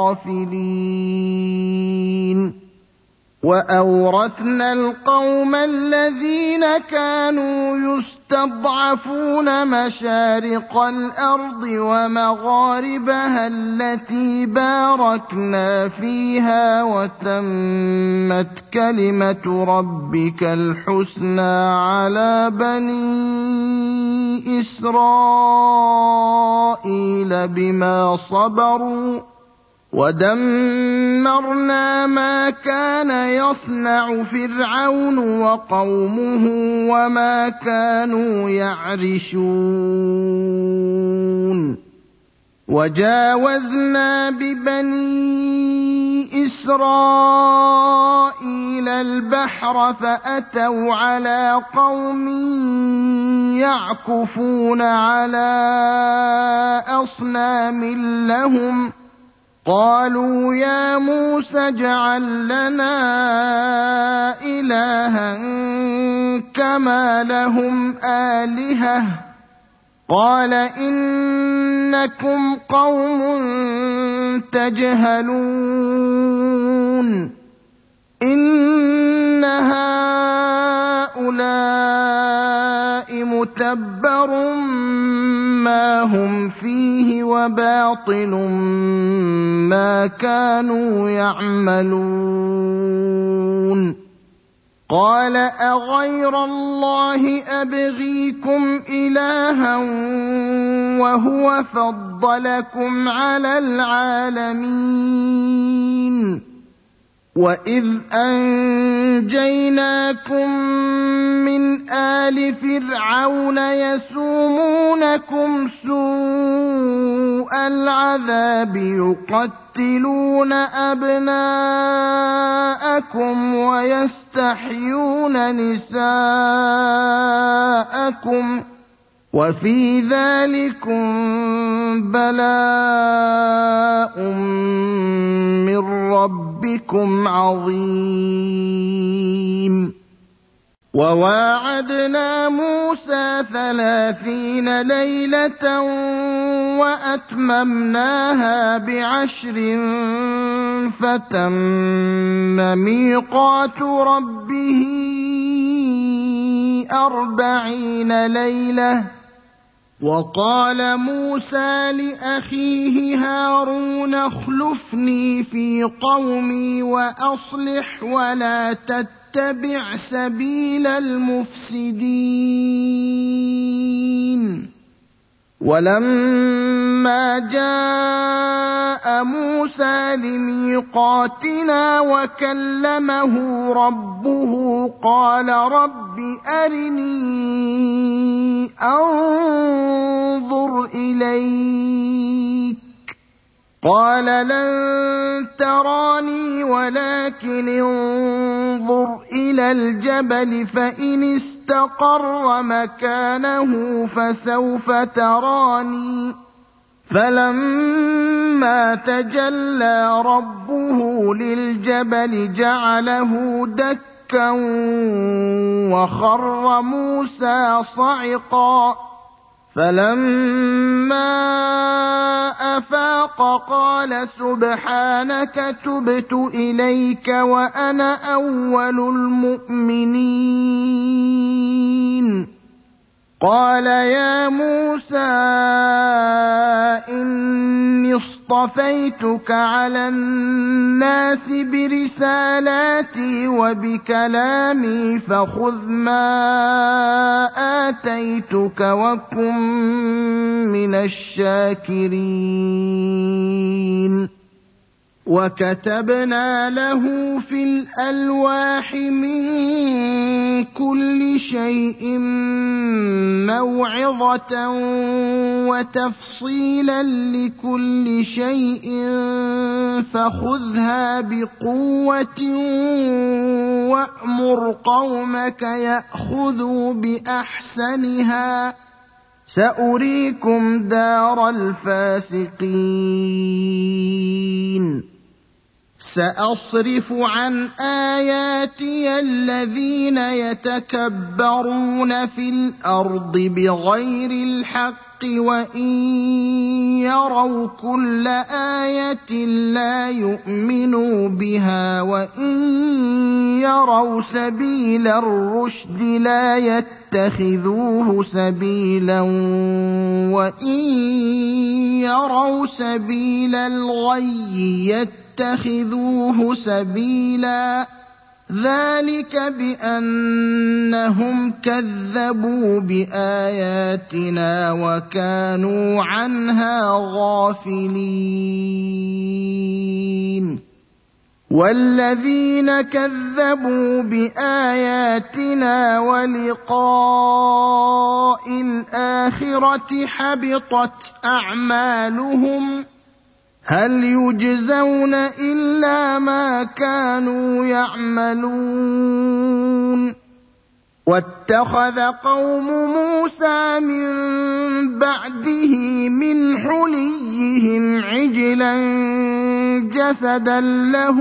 غافلين وأورثنا القوم الذين كانوا يستضعفون مشارق الأرض ومغاربها التي باركنا فيها وتمت كلمة ربك الحسنى على بني إسرائيل بما صبروا ودمرنا ما كان يصنع فرعون وقومه وما كانوا يعرشون وجاوزنا ببني إسرائيل البحر فأتوا على قوم يعكفون على أصنام لهم قالوا يا موسى اجعل لنا إلها كما لهم آلهة قال إنكم قوم تجهلون إن هؤلاء متبر ما هم فيه وباطل ما كانوا يعملون قال أغير الله أبغيكم إلها وهو فضلكم على العالمين وإذ أنجيناكم من آل فرعون يسومونكم سوء العذاب تقتلون أبناءكم ويستحيون نساءكم وفي ذلكم بلاء من ربكم عظيم. وواعدنا موسى 30 ليلة وأتممناها ب10 فتم ميقات ربه 40 ليلة. وقال موسى لأخيه هارون اخلفني في قومي وأصلح ولا تتبع سبيل المفسدين. ولما جاء موسى لميقاتنا وكلمه ربه قال رب أرني أنظر إليك قال لن تراني ولكن انظر إلى الجبل فإن استقر مكانه فسوف تراني. فلما تجلى ربه للجبل جعله دكا وخر موسى صعقا. فلما أفاق قال سبحانك تبت إليك وأنا أول المؤمنين. قال يا موسى إني اصطفيتك على الناس برسالاتي وبكلامي فخذ ما آتيتك وكن من الشاكرين. وكتبنا له في الألواح من كل شيء موعظة وتفصيلا لكل شيء فخذها بقوة وأمر قومك يأخذوا بأحسنها سأريكم دار الفاسقين. سأصرف عن آياتي الذين يتكبرون في الأرض بغير الحق وإن يروا كل آية لا يؤمنوا بها وإن يروا سبيل الرشد لا يتخذوه سبيلا وإن يروا سبيل الغي يتخذوه سبيلا. ذلك بأنهم كذبوا بآياتنا وكانوا عنها غافلين. والذين كذبوا بآياتنا ولقاء الآخرة حبطت أعمالهم هل يجزون إلا ما كانوا يعملون. واتخذ قوم موسى من بعده من حليهم عجلا جسدا له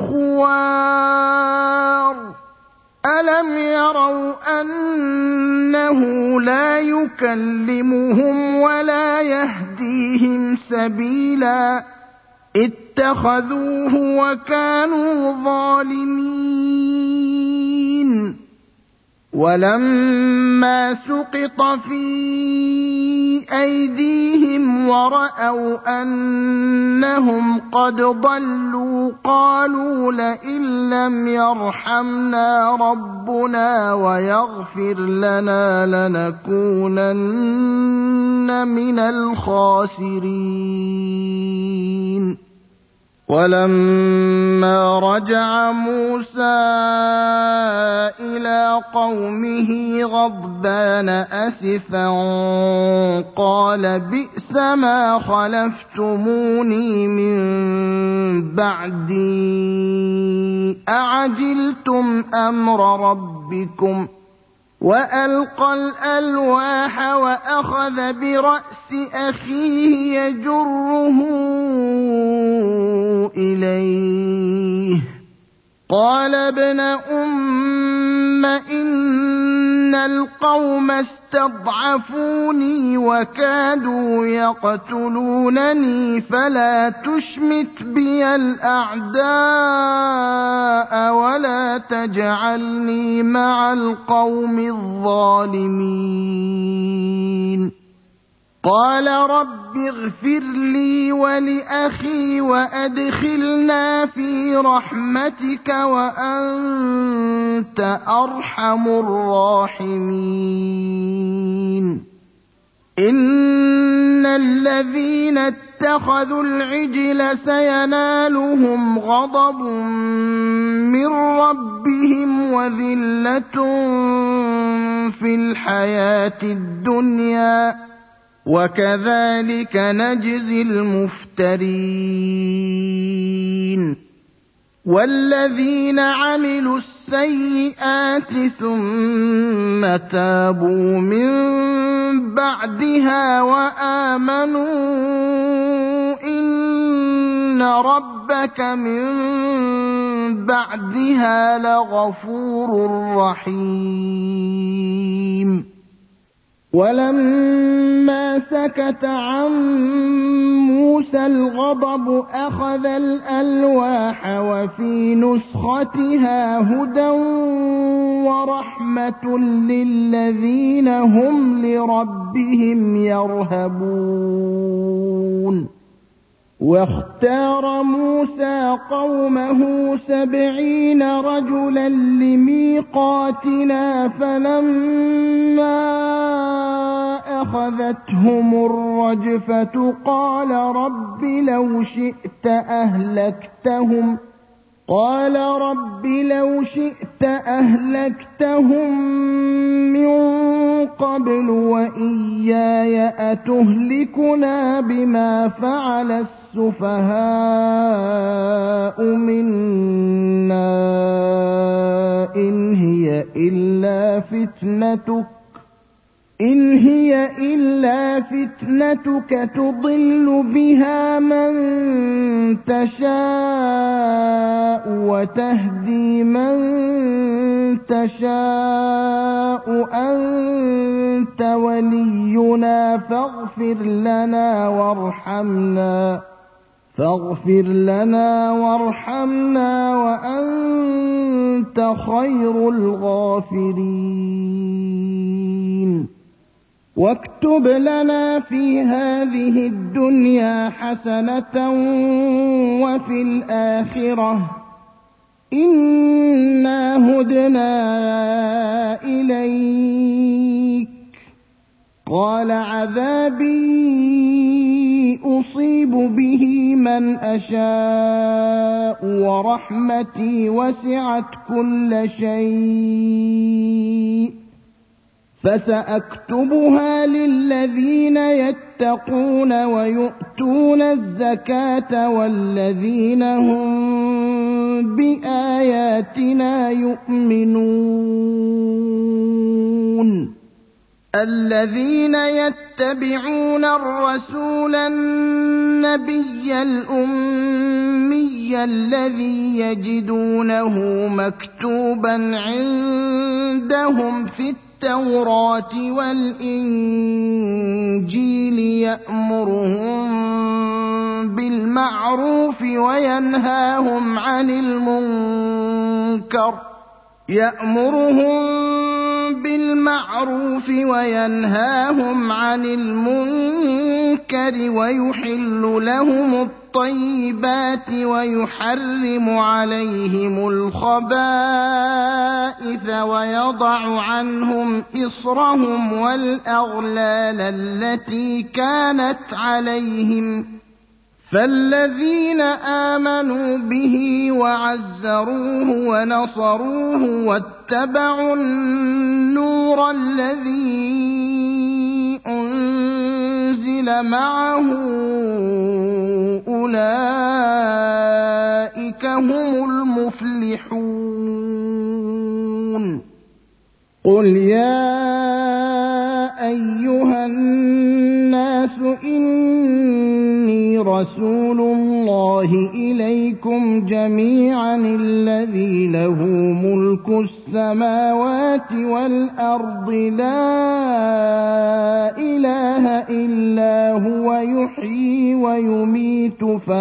خوار ألم يروا أنه لا يكلمهم ولا يهديهم سبيلا اتخذوه وكانوا ظالمين. ولما سقط في أيديهم ورأوا أنهم قد ضلوا قالوا لئن لم يرحمنا ربنا ويغفر لنا لنكونن من الخاسرين. ولما رجع موسى إلى قومه غضبان أسفا قال بئس ما خلفتموني من بعدي أعجلتم أمر ربكم وألقى الألواح وأخذ برأس أخيه يجره إليه قال ابن أم إن القوم استضعفوني وكادوا يقتلونني فلا تشمت بي الأعداء ولا تجعلني مع القوم الظالمين قال رب اغفر لي ولأخي وأدخلنا في رحمتك وأنت أرحم الراحمين إن الذين اتخذوا العجل سينالهم غضب من ربهم وذلة في الحياة الدنيا وكذلك نجزي المفترين والذين عملوا السيئات ثم تابوا من بعدها وآمنوا إن ربك من بعدها لغفور رحيم ولما سكت عن موسى الغضب أخذ الألواح وفي نسختها هدى ورحمة للذين هم لربهم يرهبون واختار موسى قومه 70 رجلا لميقاتنا فلما أخذتهم الرجفة قال رب لو شئت أهلكتهم من قبل وإياي أتهلكنا بما فعل السفهاء منا إن هي إلا فتنتك تضل بها من تشاء وتهدي من تشاء أنت ولينا فاغفر لنا وارحمنا وأنت خير الغافرين واكتب لنا في هذه الدنيا حسنة وفي الآخرة إنا هدنا إليك قال عذابي أصيب به من أشاء ورحمتي وسعت كل شيء فسأكتبها للذين يتقون ويؤتون الزكاة والذين هم بآياتنا يؤمنون الذين يتبعون الرسول النبي الأمي الذي يجدونه مكتوبا عندهم في التوراة والإنجيل يأمرهم بالمعروف وينهاهم عن المنكر ويحل لهم الطيبات ويحرم عليهم الخبائث ويضع عنهم إصرهم والأغلال التي كانت عليهم فالذين آمنوا به وعزروه ونصروه واتبعوا النور الذي أنزل معه أولئك هم المفلحون قل يا أيها الناس إني رسول الله إليكم جميعا الذي له ملك السماوات والأرض لا إله إلا هو يحيي ويميت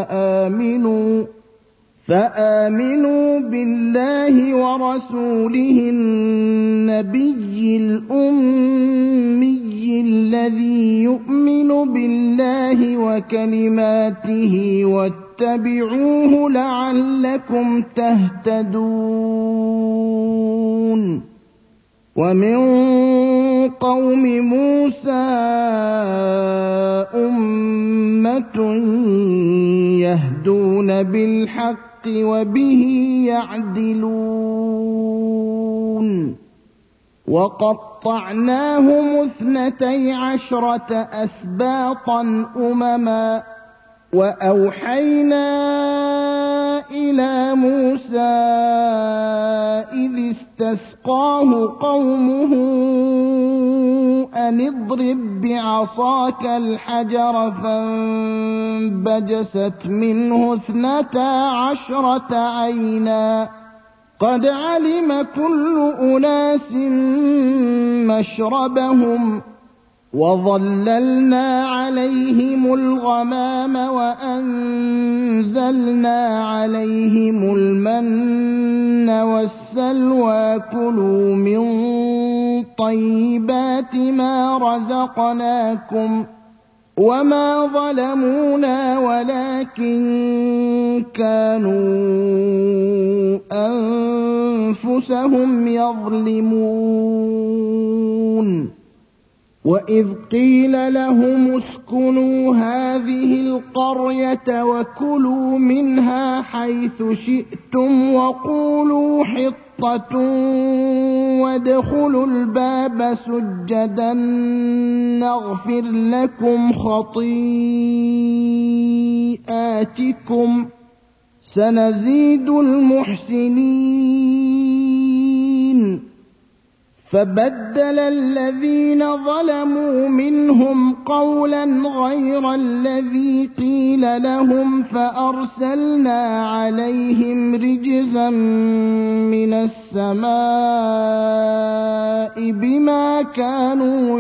فآمنوا بالله ورسوله النبي الأمي الذي يؤمن بالله وكلماته واتبعوه لعلكم تهتدون ومن قوم موسى أمة يهدون بالحق وبه يعدلون وقطعناهم 12 أسباطا أمما وأوحينا إلى موسى إذ استسقاه قومه أن اضرب بعصاك الحجر فانبجست منه 12 عينا قد علم كل أناس مشربهم وظللنا عليهم الغمام وأنزلنا عليهم المن والسلوى كلوا من طيبات ما رزقناكم وما ظلمونا ولكن كانوا أنفسهم يظلمون وإذ قيل لهم اسكنوا هذه القرية وكلوا منها حيث شئتم وقولوا حطة وادخلوا الباب سجدا نغفر لكم خطيئاتكم سنزيد المحسنين فبدل الذين ظلموا منهم قولا غير الذي قيل لهم فأرسلنا عليهم رجزا من السماء بما كانوا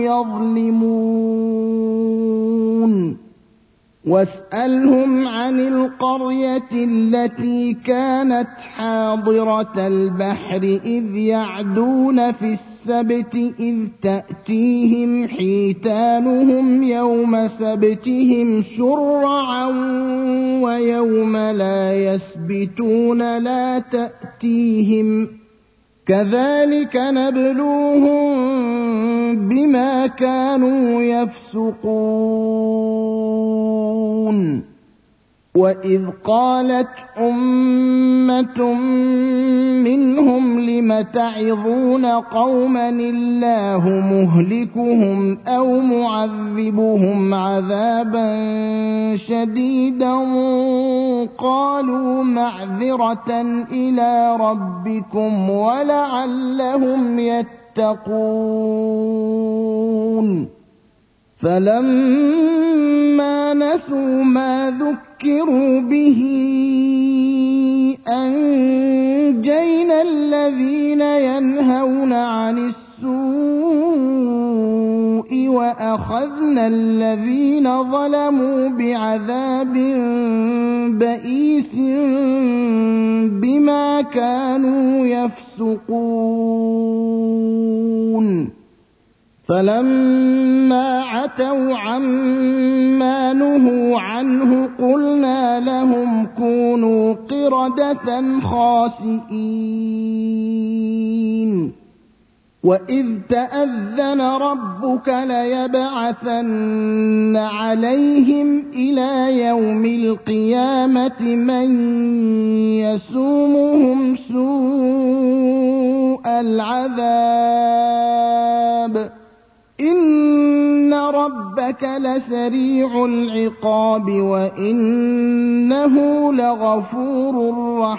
يظلمون واسألهم عن القرية التي كانت حاضرة البحر إذ يعدون في السبت إذ تأتيهم حيتانهم يوم سبتهم شرعا ويوم لا يسبتون لا تأتيهم كذلك نبلوهم بما كانوا يفسقون وإذ قالت أمة منهم لم تعظون قوما الله مهلكهم أو معذبهم عذابا شديدا قالوا معذرة إلى ربكم ولعلهم يتقون فلما نسوا ما ذكروا به أنجينا الذين ينهون عن السوء وأخذنا الذين ظلموا بعذاب بئيس بما كانوا يفسقون فلما عتوا عما نهوا عنه قلنا لهم كونوا قردة خاسئين وَإِذْ تَأَذَّنَ رَبُّكَ لَيَبْعَثَنَّ عَلَيْهِمْ إِلَى يَوْمِ الْقِيَامَةِ مَن يَسُومُهُمْ سُوءَ الْعَذَابِ إِنَّ رَبَّكَ لَسَرِيعُ الْعِقَابِ وَإِنَّهُ لَغَفُورٌ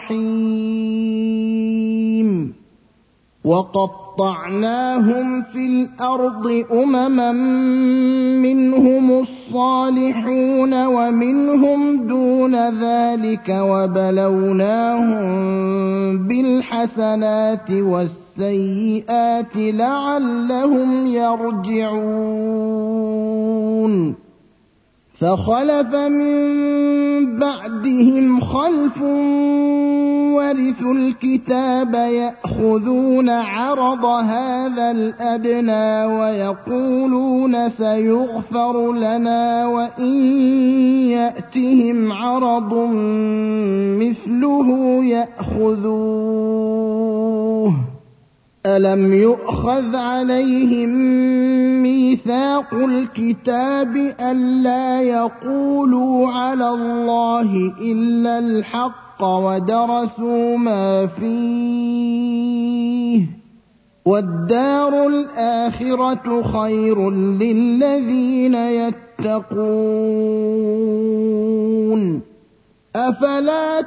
رَّحِيمٌ وَقَطَّعْنَاهُمْ فِي الْأَرْضِ أُمَمًا مِّنْهُمُ الصَّالِحُونَ وَمِنْهُمْ دُونَ ذَلِكَ وَبَلَوْنَاهُم بِالْحَسَنَاتِ وَالسَّيِّئَاتِ لَعَلَّهُمْ يَرْجِعُونَ فَخَلَفَ مِن بَعْدِهِمْ خَلْفٌ وَرِثُوا الْكِتَابَ يَأْخُذُونَ عَرَضَ هَٰذَا الْأَدْنَىٰ وَيَقُولُونَ سَيُغْفَرُ لَنَا وَإِن يَأْتِهِمْ عَرَضٌ مِّثْلُهُ يَأْخُذُوهُ أَلَمْ يُؤْخَذْ عَلَيْهِم مِّيثَاقُ الْكِتَابِ أَلَّا يَقُولُوا عَلَى اللَّهِ إِلَّا الْحَقَّ وَدَرَسُوا مَا فِيهِ ۗ وَالدَّارُ الْآخِرَةُ خَيْرٌ لِّلَّذِينَ يَتَّقُونَ أَفَلَا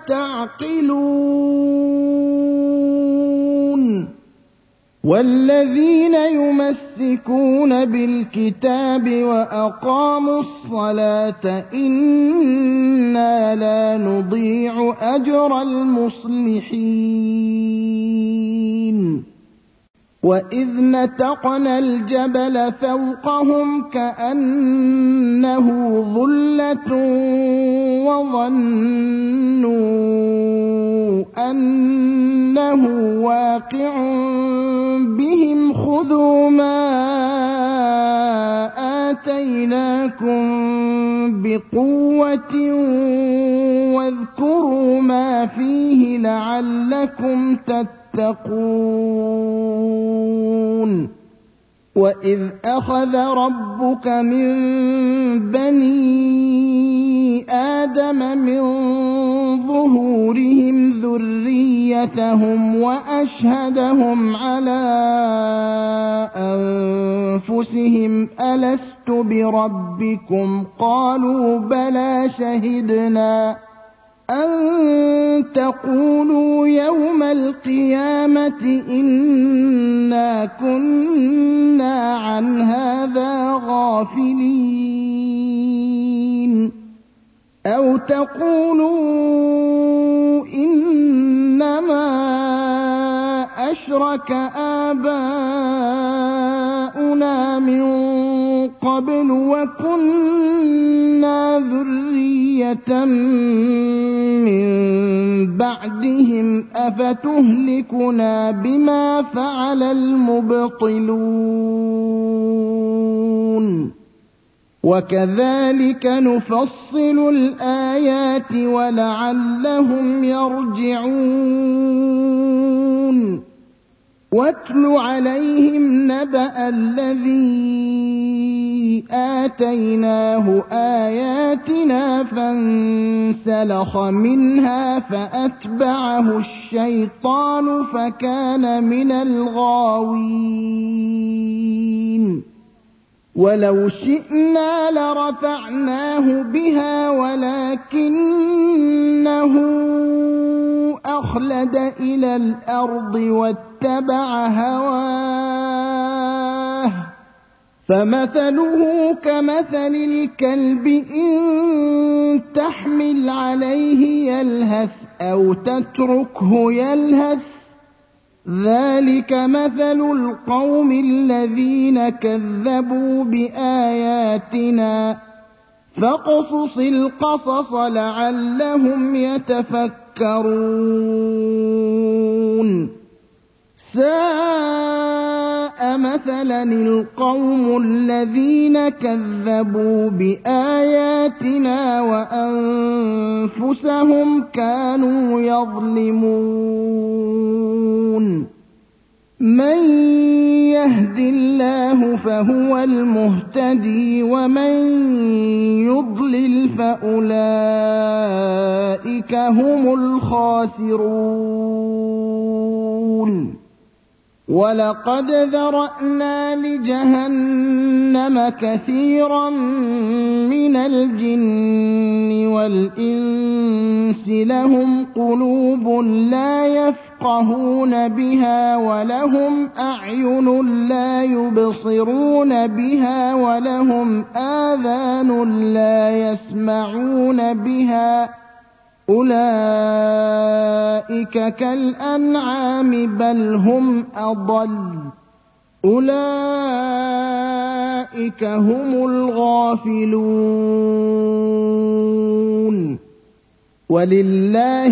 تَعْقِلُونَ وَالَّذِينَ يُمَسِّكُونَ بِالْكِتَابِ وَأَقَامُوا الصَّلَاةَ إِنَّا لَا نُضِيعُ أَجْرَ الْمُصْلِحِينَ وَإِذْ نَتَقْنَا الْجَبَلَ فَوْقَهُمْ كَأَنَّهُ ظُلَّةٌ وَظَنُّوا أَنَّهُ وَاقِعٌ بِهِمْ خُذُوا مَا آتَيْنَاكُم بِقُوَّةٍ وَاذْكُرُوا مَا فِيهِ لَعَلَّكُمْ تَتَّقُونَ وَإِذْ أَخَذَ رَبُّكَ مِن بَنِي آدَمَ مِن ظُهُورِهِمْ ذُرِّيَّتَهُمْ وَأَشْهَدَهُمْ عَلَىٰ أَنفُسِهِمْ أَلَسْتُ بِرَبِّكُمْ ۖ قَالُوا بَلَىٰ شَهِدْنَا أَن تَقُولُوا يَوْمَ الْقِيَامَةِ إِنَّا كُنَّا عَنْ هَٰذَا غَافِلِينَ أَوْ تَقُولُوا إِنَّمَا أَشْرَكَ آبَاؤُنَا مِن قَبْلُ وَكُنَّا ذُرِّيَّةً مِّن بَعْدِهِمْ أَفَتُهْلِكُنَا بِمَا فَعَلَ الْمُبْطِلُونَ وَكَذَٰلِكَ نُفَصِّلُ الْآيَاتِ وَلَعَلَّهُمْ يَرْجِعُونَ وَاتْلُ عَلَيْهِمْ نَبَأَ الَّذِي آتَيْنَاهُ آيَاتِنَا فَانسَلَخَ مِنْهَا فَأَتْبَعَهُ الشَّيْطَانُ فَكَانَ مِنَ الْغَاوِينَ وَلَوْ شِئْنَا لَرَفَعْنَاهُ بِهَا وَلَٰكِنَّهُ أَخْلَدَ إِلَى الْأَرْضِ وَاتَّبَعَ هَوَاهُ فَمَثَلُهُ كَمَثَلِ الْكَلْبِ إِن تَحْمِلْ عَلَيْهِ يَلْهَثْ أَوْ تَتْرُكْهُ يَلْهَث ۚ ذَٰلِكَ مَثَلُ الْقَوْمِ الَّذِينَ كَذَّبُوا بِآيَاتِنَا ۚ فَاقْصُصِ الْقَصَصَ لَعَلَّهُمْ يَتَفَكَّرُونَ سَاءَ مَثَلًا الْقَوْمُ الَّذِينَ كَذَّبُوا بِآيَاتِنَا وَأَنفُسَهُمْ كَانُوا يَظْلِمُونَ مَن يهد الله فهو المهتدي ومن يضلل فأولئك هم الخاسرون ولقد ذرأنا لجهنم كثيرا من الجن والإنس لهم قلوب لا يفقهون بها ولهم أعين لا يبصرون بها ولهم آذان لا يسمعون بها أولئك كالأنعام بل هم أضل أولئك هم الغافلون ولله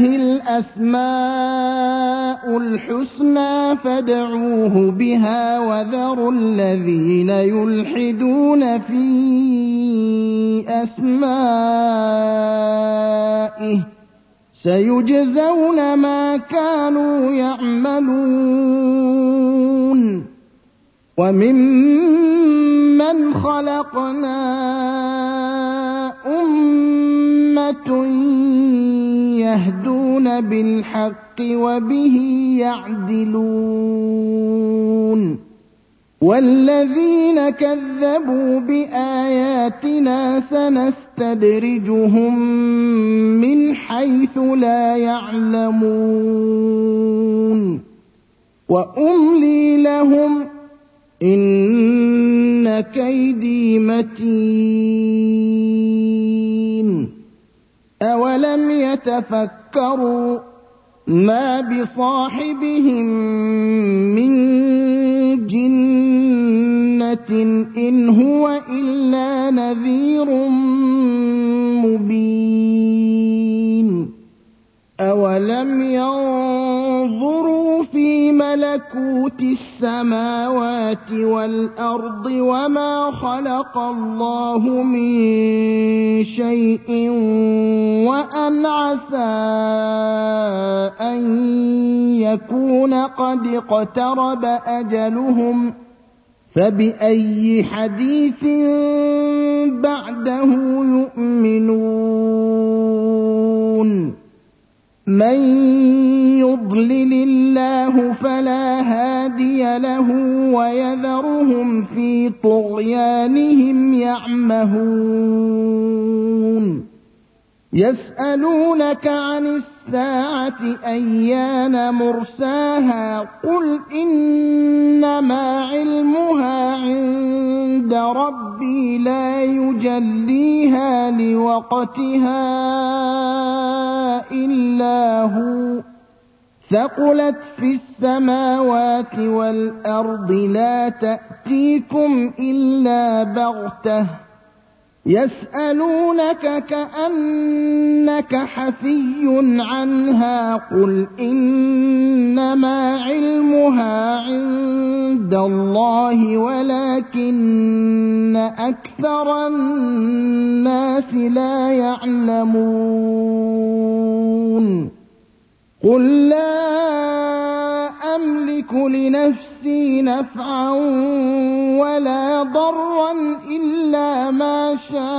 الأسماء الحسنى فادعوه بها وذروا الذين يلحدون في أسمائه سيجزون ما كانوا يعملون وممن خلقنا أمة يهدون بالحق وبه يعدلون والذين كذبوا بآياتنا سنستدرجهم من حيث لا يعلمون وأملي لهم إن كيدي متين أولم يتفكروا ما بصاحبهم من جنة إن هو إلا نذير مبين أولم ينظروا في ملكوت السماوات والأرض وما خلق الله من شيء وأن عسى أن يكون قد اقترب أجلهم فبأي حديث بعده يؤمنون من يضلل الله فلا هادي له ويذرهم في طغيانهم يعمهون يسألونك عن الساعة أيان مرساها قل إنما علمها عند ربي لا يجليها لوقتها إلا هو ثقلت في السماوات والأرض لا تأتيكم إلا بغتة يسألونك كأنك حفي عنها قل إنما علمها عند الله ولكن أكثر الناس لا يعلمون قل لا أملك لنفسي نفعا ولا ضرا إلا ما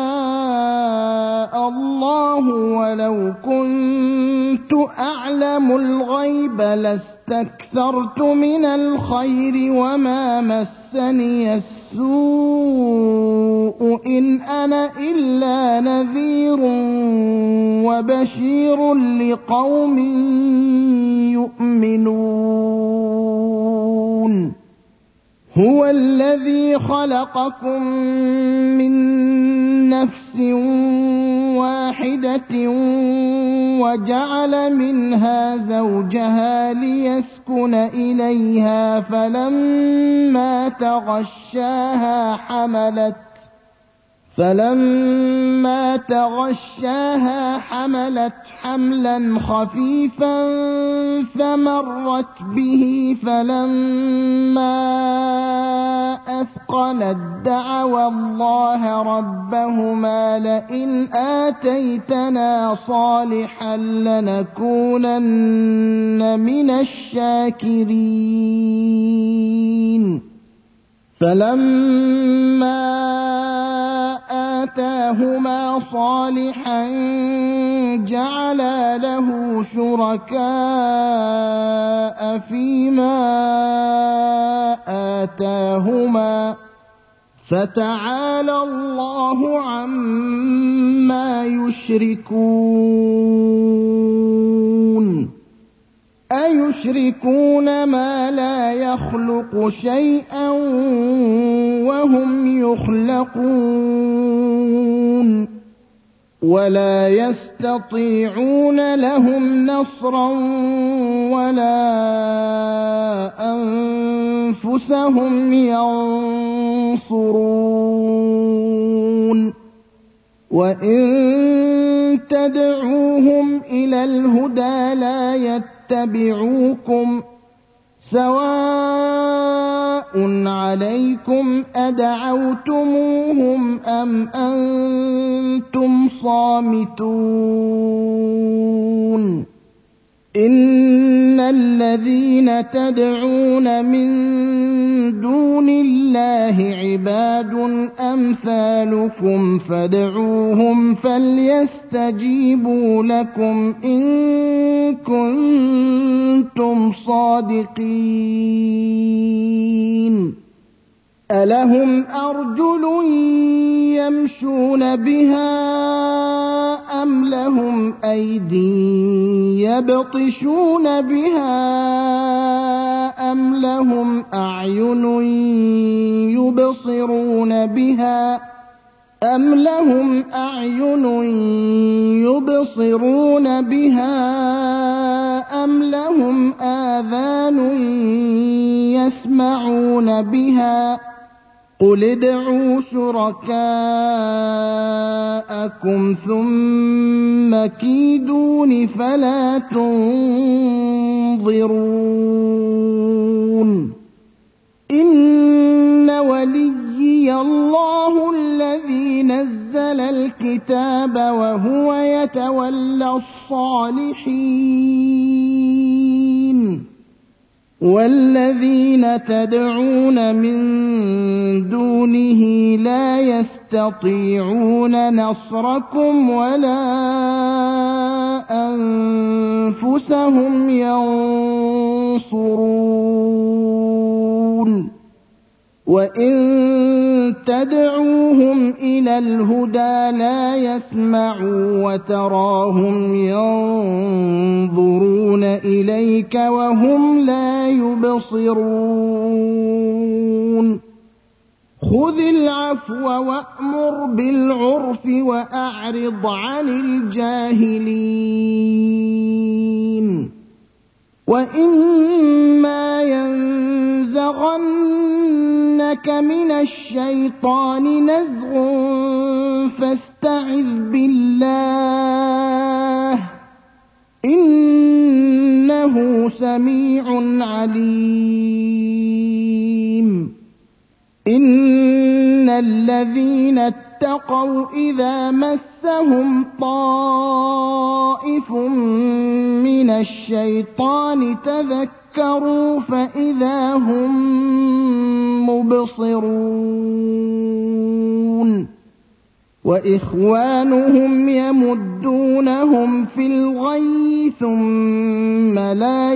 شاء الله ولو كنت أعلم الغيب لاستكثرت من الخير وما مسني السوء إن أنا إلا نذير وبشير لقوم يؤمنون هو الذي خلقكم من نفس واحدة وجعل منها زوجها ليسكن إليها فلما تغشاها حملت حملا خفيفا فمرت به فلما أثقلت دعوا الله ربهما لئن آتيتنا صالحا لنكونن من الشاكرين فَلَمَّا آتَاهُمَا صَالِحًا جَعَلَا لَهُ شُرَكَاءَ فِيمَا آتَاهُمَا ۚ فَتَعَالَى اللَّهُ عَمَّا يُشْرِكُونَ أَيُشْرِكُونَ مَا لَا يَخْلُقُ شَيْئًا وَهُمْ يُخْلَقُونَ وَلَا يَسْتَطِيعُونَ لَهُمْ نَصْرًا وَلَا أَنفُسَهُمْ يَنصُرُونَ وَإِن تَدْعُوهُمْ إِلَى الْهُدَىٰ لَا يَتَّبِعُوكُمْ ۚ سَوَاءٌ عَلَيْكُمْ أَدَعَوْتُمُوهُمْ أَمْ أَنتُمْ صَامِتُونَ إِنَّ الَّذِينَ تَدْعُونَ مِن دُونِ اللَّهِ عِبَادٌ أَمْثَالُكُمْ فَادْعُوهُمْ فَلْيَسْتَجِيبُوا لَكُمْ إِن كُنتُمْ صَادِقِينَ أَلَهُمْ أَرْجُلٌ يَمْشُونَ بِهَا أَمْ لَهُمْ أَيْدٍ يَبْطِشُونَ بِهَا أَمْ لَهُمْ أَعْيُنٌ يُبْصِرُونَ بِهَا أَمْ لَهُمْ آذَانٌ يَسْمَعُونَ بِهَا ۚ قُلِ ادْعُوا شُرَكَاءَكُمْ ثُمَّ كِيدُونِ فَلَا تُنظِرُونِ إِنَّ وَلِيِّيَ اللَّهُ الَّذِي نَزَّلَ الْكِتَابَ وَهُوَ يَتَوَلَّى الصَّالِحِينَ وَالَّذِينَ تَدْعُونَ مِن دُونِهِ لَا يَسْتَطِيعُونَ نَصْرَكُمْ وَلَا أَنفُسَهُمْ يَنصُرُونَ وَإِن تَدْعُوهُمْ إِلَى الْهُدَىٰ لَا يَسْمَعُوا وَتَرَاهُمْ يَنظُرُونَ إِلَيْكَ وَهُمْ لَا يُبْصِرُونَ خُذِ الْعَفْوَ وَأْمُرْ بِالْعُرْفِ وَأَعْرِضْ عَنِ الْجَاهِلِينَ وَإِمَّا يَنزَغَنَّكَ مِنَ الشَّيْطَانِ نَزْغٌ فَاسْتَعِذْ بِاللَّهِ ۖ إِنَّهُ سَمِيعٌ عَلِيمٌ إِنَّ الَّذِينَ اتَّقَوْا إِذَا مَسَّهُمْ طَائِفٌ مِّنَ الشَّيْطَانِ تَذَكَّرُوا فَإِذَا هُم مُّبْصِرُونَ وَإِخْوَانُهُمْ يَمُدُّونَهُمْ فِي الْغَيِّ ثُمَّ لَا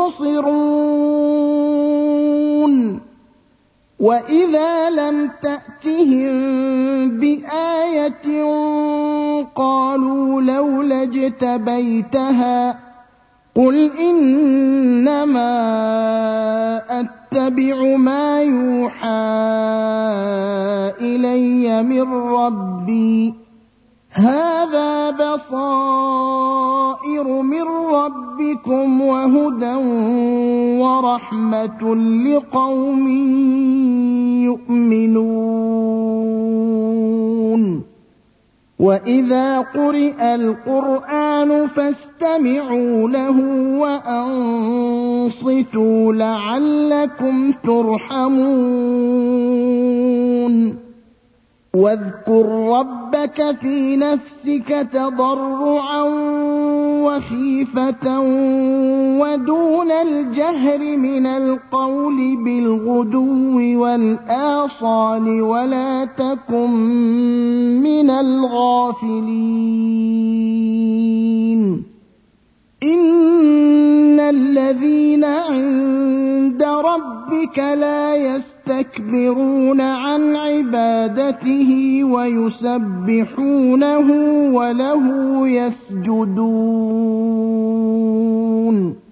يُقْصِرُونَ وَإِذَا لَمْ تَأْتِهِم بِآيَةٍ قَالُوا لَوْلَا اجْتَبَيْتَهَا قُلْ إِنَّمَا أَتَّبِعُ مَا يُوحَىٰ إِلَيَّ مِن رَّبِّي ۚ هَٰذَا بَصَائِرُ مِن رَّبِّكُمْ وَهُدًى وَرَحْمَةٌ لِّقَوْمٍ يُؤْمِنُونَ وَإِذَا قُرِئَ الْقُرْآنُ فَاسْتَمِعُوا لَهُ وَأَنصِتُوا لَعَلَّكُمْ تُرْحَمُونَ وَاذْكُر رَّبَّكَ فِي نَفْسِكَ تَضَرُّعًا وخيفة ودون الجهر من القول بالغدو والآصال ولا تكن من الغافلين إن الذين عند ربك لا يستكبرون عن عبادته ويسبحونه وله يسجدون